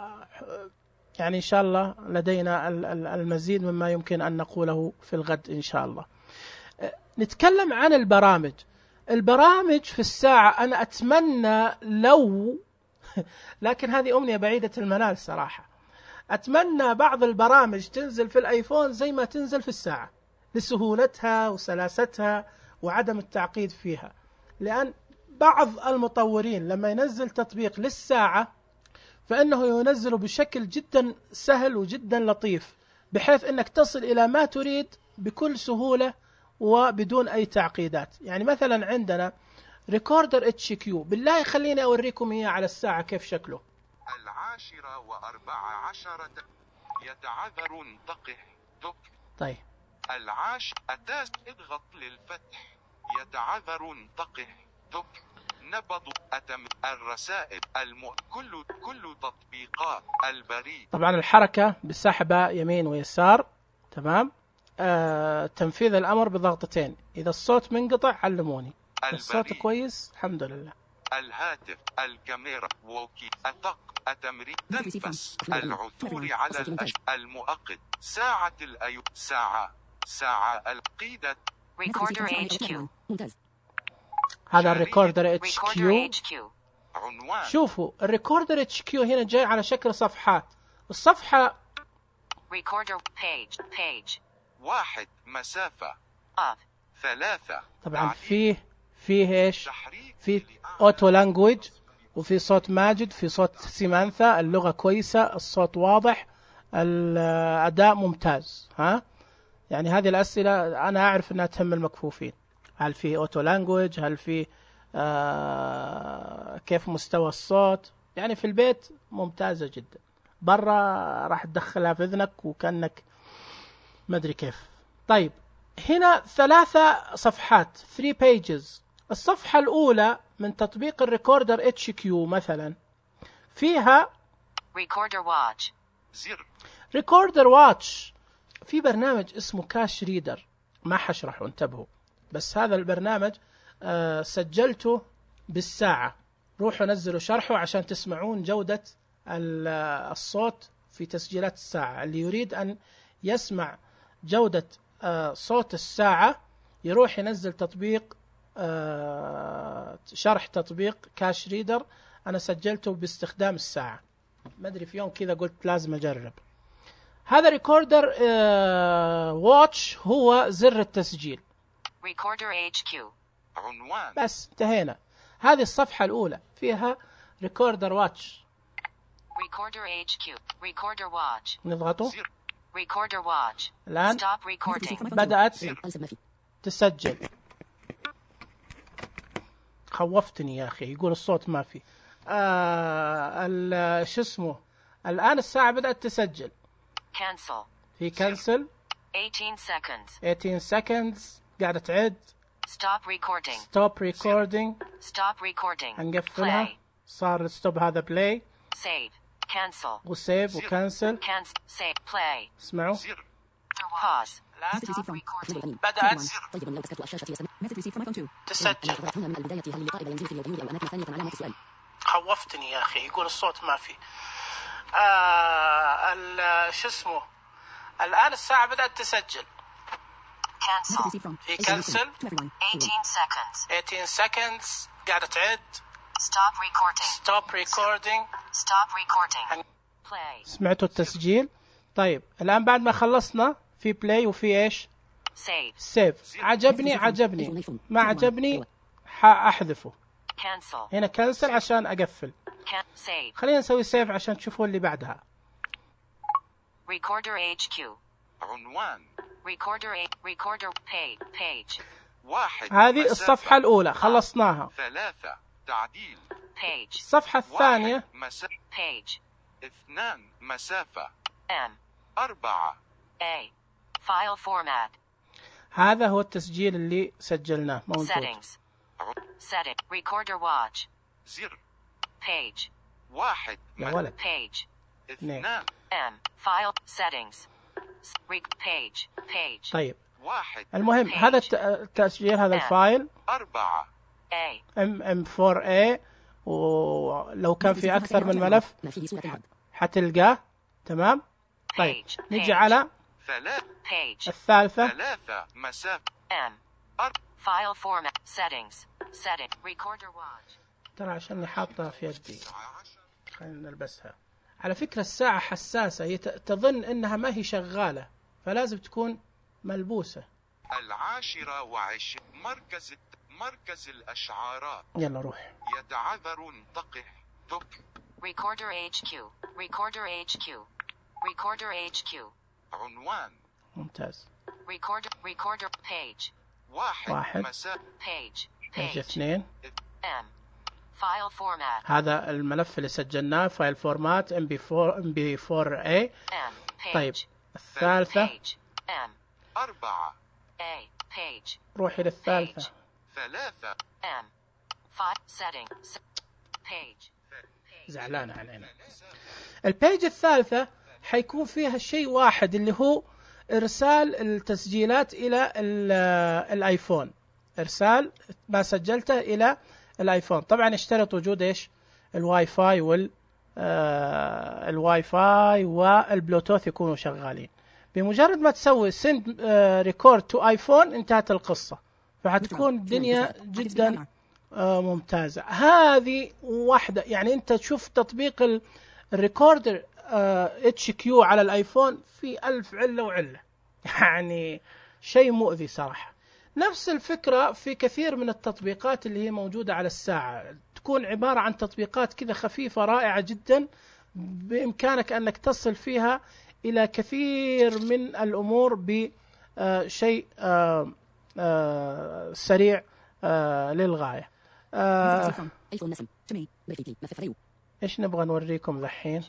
يعني إن شاء الله لدينا المزيد مما يمكن أن نقوله في الغد إن شاء الله. نتكلم عن البرامج. البرامج في الساعة أنا أتمنى لو لكن هذه أمنية بعيدة المنال صراحة، أتمنى بعض البرامج تنزل في الآيفون زي ما تنزل في الساعة، لسهولتها وسلاستها وعدم التعقيد فيها. لأن بعض المطورين لما ينزل تطبيق للساعة فإنه ينزله بشكل جدا سهل وجدا لطيف، بحيث أنك تصل إلى ما تريد بكل سهولة وبدون أي تعقيدات. يعني مثلا عندنا ريكوردر اتش كيو، بالله خليني أوريكم إياه على الساعة كيف شكله. العاشرة وأربع عشرة يتعذر انتقح دك. طيب العاش أتاس اضغط للفتح يتعذر انتقح دك. نبض أتم الرسائل الم كل كل تطبيقات البريد. طبعا الحركة بالسحبة يمين ويسار، تمام. آه، تنفيذ الأمر بضغطتين. إذا الصوت منقطع علموني. الصوت كويس الحمد لله. الهاتف، الكاميرا، ووكي، أتق، التمرين، تنفس، العثور على الأش... المؤقت، ساعة الأيو، ساعة، ساعة القيدة. Recorder إتش كيو. هذا الريكوردر اتش كيو. عنوان. شوفوا الريكوردر اتش كيو هنا جاي على شكل صفحات. الصفحة Recorder page page. واحد مسافة. up. ثلاثة. طبعا فيه فيه ايش؟ تحريك. في اوتو لانجويج، وفي صوت ماجد، في صوت سيمانثا. اللغة كويسة، الصوت واضح، الأداء ممتاز. ها يعني هذه الأسئلة أنا أعرف أنها تهم المكفوفين. هل في اوتو لانجويج؟ هل في آه كيف مستوى الصوت؟ يعني في البيت ممتازة جدا، برا راح تدخلها في اذنك وكأنك ما ادري كيف. طيب هنا ثلاثة صفحات three pages. الصفحة الأولى من تطبيق الريكوردر اتش كيو مثلا فيها Recorder watch. زر. ريكوردر واتش. في برنامج اسمه كاش ريدر، ما حشرحه انتبهوا، بس هذا البرنامج آه سجلته بالساعة. روحوا نزلوا شرحه عشان تسمعون جودة الصوت في تسجيلات الساعة. اللي يريد أن يسمع جودة آه صوت الساعة يروح ينزل تطبيق آه شرح تطبيق كاش ريدر. أنا سجلته باستخدام الساعة، ما أدري في يوم كذا قلت لازم أجرب. هذا ريكوردر آه واتش هو زر التسجيل. Recorder إتش كيو. عنوان. بس انتهينا. هذه الصفحة الأولى فيها ريكوردر واتش. Recorder إتش كيو. Recorder watch. نضغطه. زر. Recorder watch. الآن Stop recording. بدأت تسجل. خوفتني يا أخي، يقول الصوت ما في. آه شو اسمه. الآن الساعة بدأت تسجل. Cancel. في كنسل. eighteen seconds. eighteen seconds. قاعدة تعد. Stop recording. stop recording. Stop recording. هنقفلها. Play. صار الستوب هذا بلاي. Save. Cancel. وسيف وكنسل. Cancel. Save. Play. اسمعوا. زر. Pause. الآن Message received from بدأت طيب لو بسكت الشاشة يسمى Message received from iPhone two. تسجل. هنا من البداية هل اللقاء ينزل في اليوم أو أماكن ثانية علامة السؤال. خوفتني يا أخي، يقول الصوت ما في. آه شو اسمه الآن الساعة بدأت تسجل. Cancel. في كنسل eighteen seconds. eighteen seconds قاعدة تعد. Stop recording. stop recording. Stop recording. Play. سمعتوا التسجيل؟ طيب الآن بعد ما خلصنا في بلاي وفي إيش؟ Save. سيف. عجبني عجبني ما عجبني حأحذفه. Cancel. هنا كنسل عشان أقفل. Can- save. خلينا نسوي سيف عشان تشوفوا اللي بعدها. Recorder H Q. عنوان Recorder A. Recorder page. Page. واحد. هذه مسافة. الصفحة الأولى خلصناها. ثلاثة. تعديل. Page. الصفحة الثانية واحد. مسافة. Page. اثنان. مسافة. M. أربعة. A. File format. هذا هو التسجيل اللي سجلناه موجود. Settings. Setting. Recorder watch. زر. Page. واحد. يا ولد. Page. اثنان. M. File settings. S- Re- page. Page. طيب واحد. المهم Page. هذا الت- التسجيل هذا الفايل أربعة. A. ام ام فور اي ولو كان في أكثر من ملف ما فيه صورة العرض. حتلقاه. تمام. طيب Page. نجي Page. على ثلاث. Page. الثالثة. ثلاثة. مسافة. M. أر. File format. Settings. Setting. Recorder watch. ترى عشان حاطها في يدي خلينا نلبسها. على فكرة الساعة حساسة هي ت- تظن انها ما هي شغالة فلازم تكون ملبوسة. العاشرة وعشرين. مركز الت... مركز الأشعارات. يلا روح. يتعذر انتقح. تك. Recorder H Q. Recorder H Q. Recorder H Q. عنوان. ممتاز. Recorder. Recorder page. واحد. واحد. مسافة. Page. ايش Page. اثنين. M. File format. هذا الملف اللي سجلناه فايل فورمات ام بي فور ام بي فور اي. M. Page. طيب الثالثة Page. M. أربعة. A. Page. روحي للثالثة. ثلاثة. M. File setting. Se- page. زعلانة علينا. البيج الثالثة حيكون فيها شيء واحد اللي هو إرسال التسجيلات إلى ال- الآيفون. إرسال ما سجلته إلى الآيفون. طبعا اشترط وجود إيش الواي فاي وال آه الواي فاي والبلوتوث يكونوا شغالين. بمجرد ما تسوي سند ريكورد تو آيفون انتهت القصة. فحتكون الدنيا جدا آه ممتازة. هذه واحدة يعني أنت تشوف تطبيق ال- الريكوردر اتش كيو على الآيفون في ألف علة وعلة يعني شيء مؤذي صراحة. نفس الفكرة في كثير من التطبيقات اللي هي موجودة على الساعة تكون عبارة عن تطبيقات كذا خفيفة رائعة جدا بإمكانك أنك تصل فيها إلى كثير من الأمور بشيء سريع آه للغاية. آه ايفون نسم جميل بريتي ما فريو. إيش نبغى نوريكم ذحين؟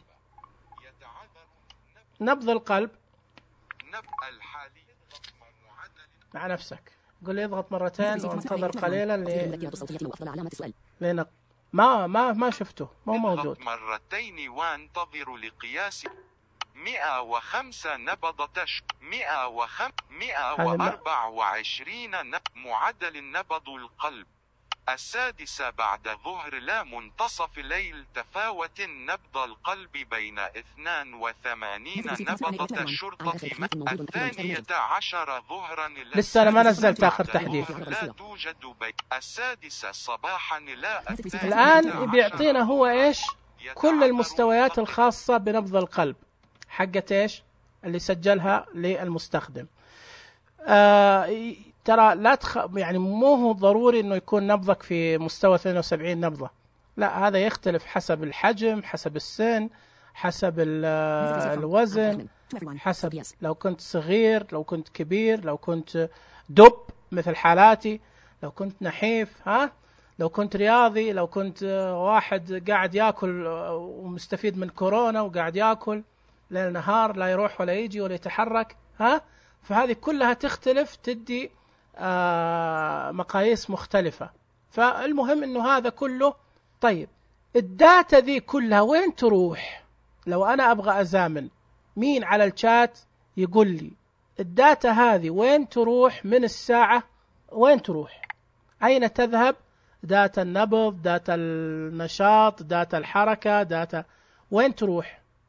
نبض القلب نبأ الحالي. معدل. مع نفسك. قل لي اضغط مرتين وانتظر قليلا ل... المذكرة الصوتية وأفضل علامة السؤال. لين ما ما ما شفته مو موجود. اضغط مرتين وانتظر لقياس. مئة وخمسة نبضة ش... مئة وخم... مئة وأربعة وعشرين نب... معدل نبض القلب. السادسة بعد ظهر لا منتصف الليل. تفاوت نبض القلب بين اثنان وثمانين نبضة الشرطة. الثانية عشر ظهرا. لسه أنا ما نزلت آخر تحديث. لا توجد بين السادسة صباحا لا الآن بيعطينا هو إيش كل المستويات الخاصة بنبض القلب حقت إيش اللي سجلها للمستخدم. آه ترى لا تخ... يعني مو هو ضروري انه يكون نبضك في مستوى اثنين وسبعين نبضة. لا هذا يختلف حسب الحجم حسب السن حسب الوزن حسب لو كنت صغير لو كنت كبير لو كنت دب مثل حالاتي لو كنت نحيف ها لو كنت رياضي لو كنت واحد قاعد ياكل ومستفيد من كورونا وقاعد ياكل ليل نهار لا يروح ولا يجي ولا يتحرك ها. فهذه كلها تختلف تدي آه مقاييس مختلفة. فالمهم انه هذا كله. طيب الداتا ذي كلها وين تروح؟ لو انا ابغى ازامن مين على الشات يقول لي الداتا هذه وين تروح من الساعة؟ وين تروح؟ اين تذهب؟ داتا النبض داتا النشاط داتا الحركة داتا وين تروح؟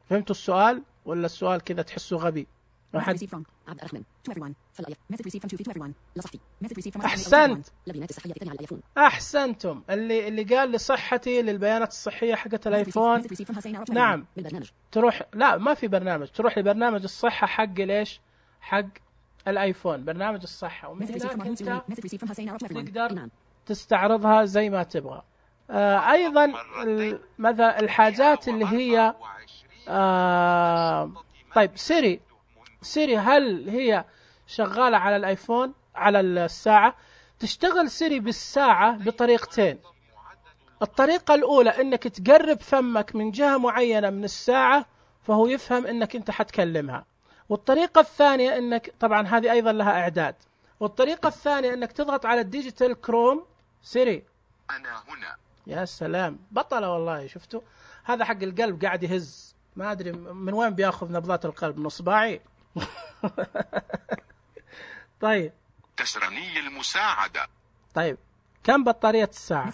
فهمتوا السؤال ولا السؤال كذا تحسوا غبي؟ واحد عبد الرحمن to everyone فالأيف message received from to everyone لصحتي message received from أحسنت لبيانات الصحية تتني على الأيفون. أحسنتم. اللي اللي قال لصحتي للبيانات الصحية حقت الآيفون نعم بالبرنامج تروح، لا ما في برنامج، تروح لبرنامج الصحة حق ليش حق الآيفون، برنامج الصحة، ومن هناك أنت تقدر تستعرضها زي ما تبغى. آه أيضا مثلا الحاجات اللي هي آه طيب سيري سيري هل هي شغالة على الآيفون على الساعة؟ تشتغل سيري بالساعة بطريقتين. الطريقة الأولى أنك تقرب فمك من جهة معينة من الساعة فهو يفهم أنك أنت حتكلمها، والطريقة الثانية أنك طبعا هذه أيضا لها إعداد، والطريقة الثانية أنك تضغط على الديجيتال كروم سيري. أنا هنا. يا سلام بطلة والله، شفتوا هذا حق القلب قاعد يهز، ما أدري من وين بياخذ نبضات القلب، من إصبعي. طيب تسرني المساعدة. طيب كم بطارية الساعة؟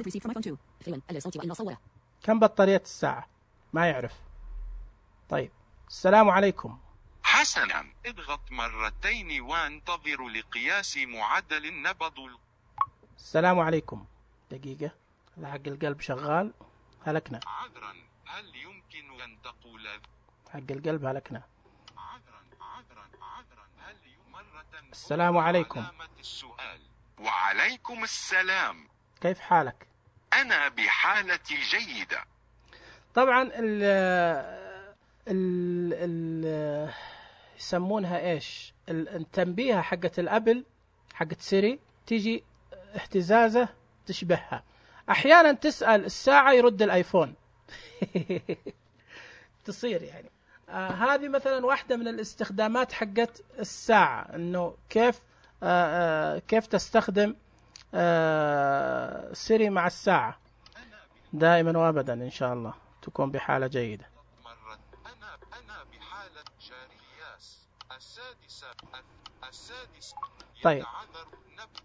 كم بطارية الساعة؟ ما يعرف. طيب السلام عليكم. حسنا، اضغط مرتين وانتظر لقياس معدل النبض. السلام عليكم. دقيقة، هذا حق القلب شغال، هلكنا. عذرا، هل يمكن أن تقول؟ حق القلب هلكنا. عذرا عذرا عذرا هل مرة السلام عليكم. علامة السؤال. وعليكم السلام. كيف حالك؟ أنا بحالتي جيدة. طبعا ال ال ال يسمونها ايش؟ التنبيه حقت الابل حقت سيري تيجي اهتزازة تشبهها. احيانا تسأل الساعة يرد الايفون. تصير يعني آه هذه مثلا واحدة من الاستخدامات حقت الساعة، انه كيف آه آه كيف تستخدم آه سيري مع الساعة. دائما وابدا ان شاء الله تكون بحالة جيدة. أنا أنا بحالة جارياس السادسة السادسة. طيب يتعذر النبض.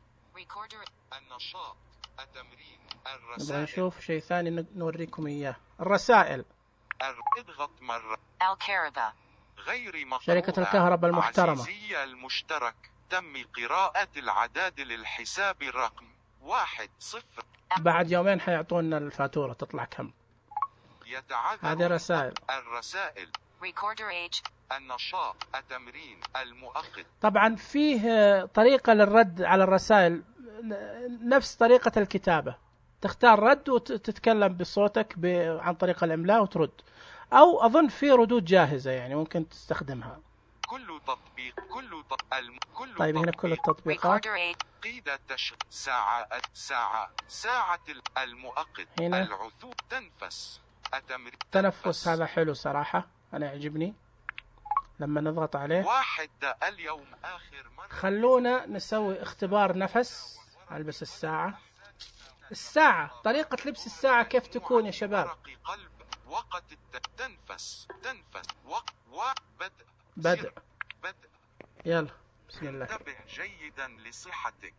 النشاط التمرين نبغى الرسائل. نشوف شيء ثاني نوريكم إياه. الرسائل. اضغط مرة. الكهرباء. غير مقروءة. شركة الكهرباء المحترمة. عزيزي المشترك، تم قراءة العداد للحساب الرقم واحد صفر. بعد يومين حيعطونا الفاتورة تطلع كم. يتعذر هذه رسائل. الرسائل. Recorder age. النشاط التمرين المؤقت. طبعا فيه طريقة للرد على الرسائل نفس طريقة الكتابة، تختار رد وتتكلم بصوتك عن طريق الإملاء وترد، أو أظن في ردود جاهزة يعني ممكن تستخدمها. كل تطبيق كل تطبيق الم... كل طيب هنا كل التطبيقات. قيد تشغيل ساعة ساعة ساعة المؤقت. هنا العثور تنفس التمرين. تنفس هذا حلو صراحة، أنا يعجبني لما نضغط عليه. واحد اليوم آخر مرة. خلونا نسوي اختبار نفس. ألبس الساعة. الساعة طريقة لبس الساعة كيف تكون يا شباب؟ قلب وقت تنفس تنفس وقت وبدء بدء بدء. يلا بسم الله. انتبه جيدا لصحتك.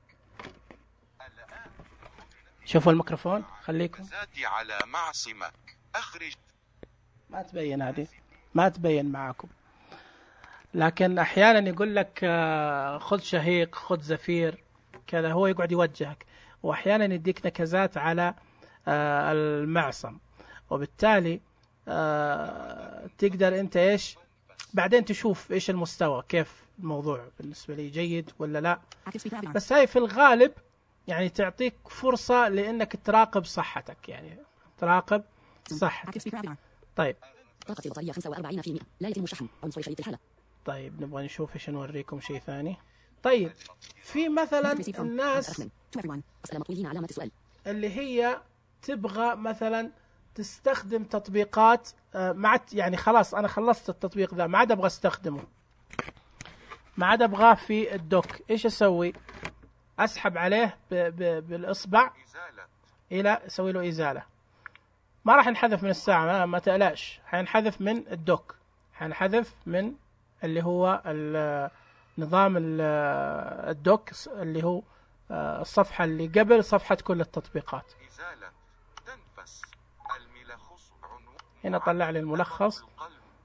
الآن شوفوا الميكروفون خليكم. زاتي على معصمك. أخرج. ما تبين هذه، ما تبين معاكم، لكن أحيانا يقول لك خذ شهيق خذ زفير كذا، هو يقعد يوجهك، وأحيانا يديك نكزات على المعصم، وبالتالي تقدر أنت إيش بعدين تشوف إيش المستوى، كيف الموضوع بالنسبة لي جيد ولا لا. بس هاي في الغالب يعني تعطيك فرصة لأنك تراقب صحتك، يعني تراقب صحتك. طيب طاقة البطارية خمسة وأربعين بالمئة لا يتم الشحن عنصر شريط الحالة. طيب نبغى نشوف إيش نوريكم شيء ثاني. طيب في مثلا الناس اللي هي تبغى مثلا تستخدم تطبيقات مع يعني خلاص أنا خلصت التطبيق ذا ما عاد أبغى استخدمه، ما عاد أبغاه في الدوك. إيش أسوي؟ أسحب عليه ب ب بالإصبع إلى أسوي له إزالة. ما راح ينحذف من الساعة، ما, ما تقلقش، حينحذف من الدوك، حينحذف من اللي هو نظام الدوك اللي هو الصفحة اللي قبل صفحة كل التطبيقات. إزالة تنفس الملخص. هنا طلع لي الملخص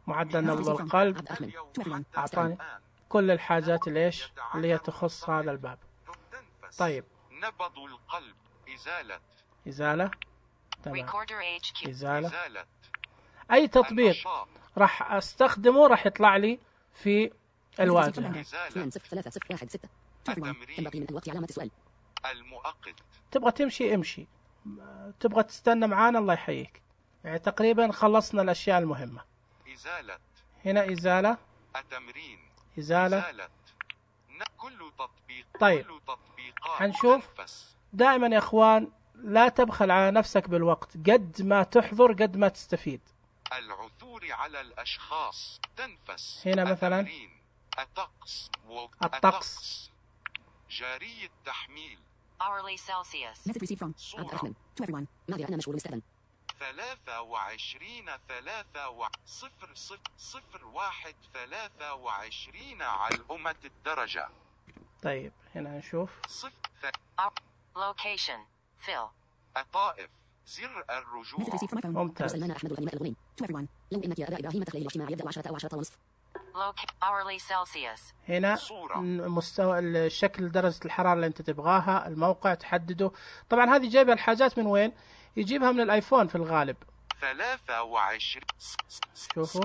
معدل نبض القلب، أعطاني كل الحاجات ليش اللي هي تخص هذا الباب. طيب نبض القلب، إزالة إزالة، تمام. Recorder H Q. إزالة. إزالة أي تطبيق النشاط، راح أستخدمه راح يطلع لي في الواجهة. إزالة ثلاثة صفر واحد ستة. كم باقي من الوقت علامة السؤال؟ المؤقت، تبغى تمشي امشي، تبغى تستنى معانا الله يحييك. يعني تقريبا خلصنا الأشياء المهمة. إزالة هنا إزالة، التمرين، إزالة. إزالة ن- كل تطبيق، طيب. كل تطبيقات حنشوف. تنفس. دائما يا إخوان لا تبخل على نفسك بالوقت، قد ما تحضر قد ما تستفيد. العثور على الأشخاص، تنفس. هنا مثلا التمرين، الطقس، و- الطقس. جاري التحميل، Hourly Celsius. Message received from عبد الرحمن. To everyone. معذرة أنا مشغول مستخدم. ثلاثة وعشرين ثلاثة و صفر صفر صفر واحد ثلاثة وعشرين علامة الدرجة. طيب هنا نشوف صفر ث... Location. Fill. الطائف، زر Message الرجوع. received from my phone. ممتاز. سلمان أحمد الغنيمة الغنيم. To everyone. لو إنك يا أبا إبراهيم تخليل الاجتماع يبدأ عشرة أو عشرة ونصف. Loc- hourly Celsius. هنا صورة. مستوى الشكل، درجة الحرارة اللي انت تبغاها، الموقع تحدده. طبعا هذه جايبة الحاجات من وين؟ يجيبها من الايفون في الغالب. ثلاثة وعشرين. شوفوا.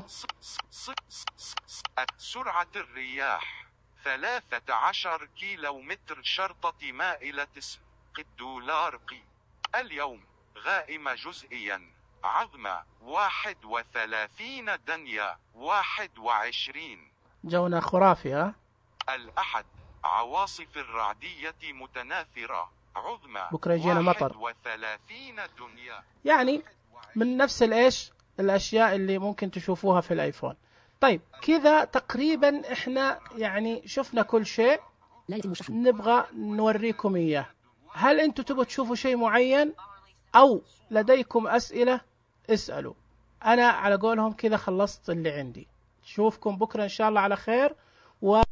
سرعة الرياح ثلاثة عشر كيلومتر، شرطة مائلة سق الدولار قي. اليوم غائمة جزئيا، عظمة واحد وثلاثين دنيا واحد وعشرين. جونا خرافي ها. الأحد عواصف الرعدية متناثرة، عظمى بكرة يجينا مطر. واحد وثلاثين دنيا. يعني من نفس الايش الاشياء اللي ممكن تشوفوها في الايفون. طيب كذا تقريبا احنا يعني شفنا كل شيء لا يتم الشحن. نبغى نوريكم اياه. هل انتم تبغوا تشوفوا شيء معين او لديكم اسئلة؟ اسألوا. انا على قولهم كذا خلصت اللي عندي. نشوفكم بكرة ان شاء الله على خير، و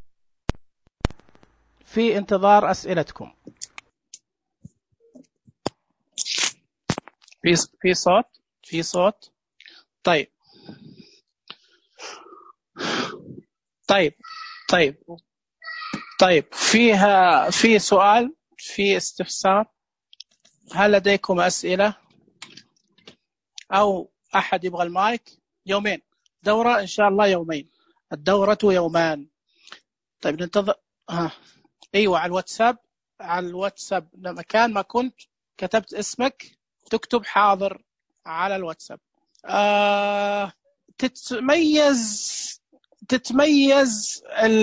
في انتظار اسئلتكم. في في صوت في صوت طيب طيب طيب طيب فيها في سؤال، في استفسار؟ هل لديكم أسئلة أو أحد يبغى المايك؟ يومين دورة إن شاء الله، يومين الدورة يومان. طيب ننتظر. ها أيوة على الواتساب، على الواتساب مكان ما كنت كتبت اسمك تكتب حاضر على الواتساب. آه تتميز تتميز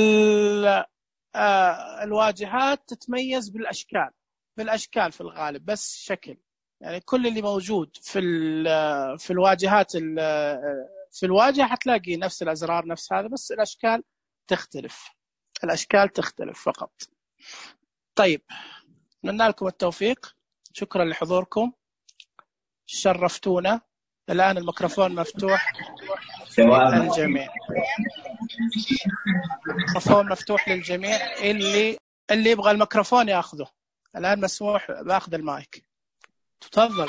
آه الواجهات تتميز بالأشكال، بالأشكال في الغالب، بس شكل. يعني كل اللي موجود في في الواجهات في الواجهة هتلاقي نفس الأزرار نفس هذا، بس الأشكال تختلف، الأشكال تختلف فقط. طيب نتمنى لكم التوفيق، شكرا لحضوركم، شرفتونا. الآن الميكروفون مفتوح للجميع، الميكروفون مفتوح للجميع. اللي اللي يبغى الميكروفون ياخذه الآن، مسموح باخذ المايك. تفضل.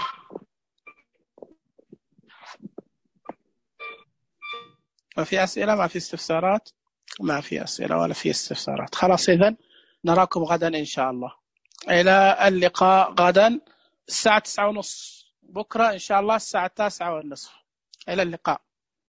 ما في أسئلة؟ ما في استفسارات؟ ما في أسئلة ولا في استفسارات. خلاص إذن نراكم غدا إن شاء الله. إلى اللقاء غدا الساعة تسعة ونص، بكرة إن شاء الله الساعة التاسعة والنصف. إلى اللقاء.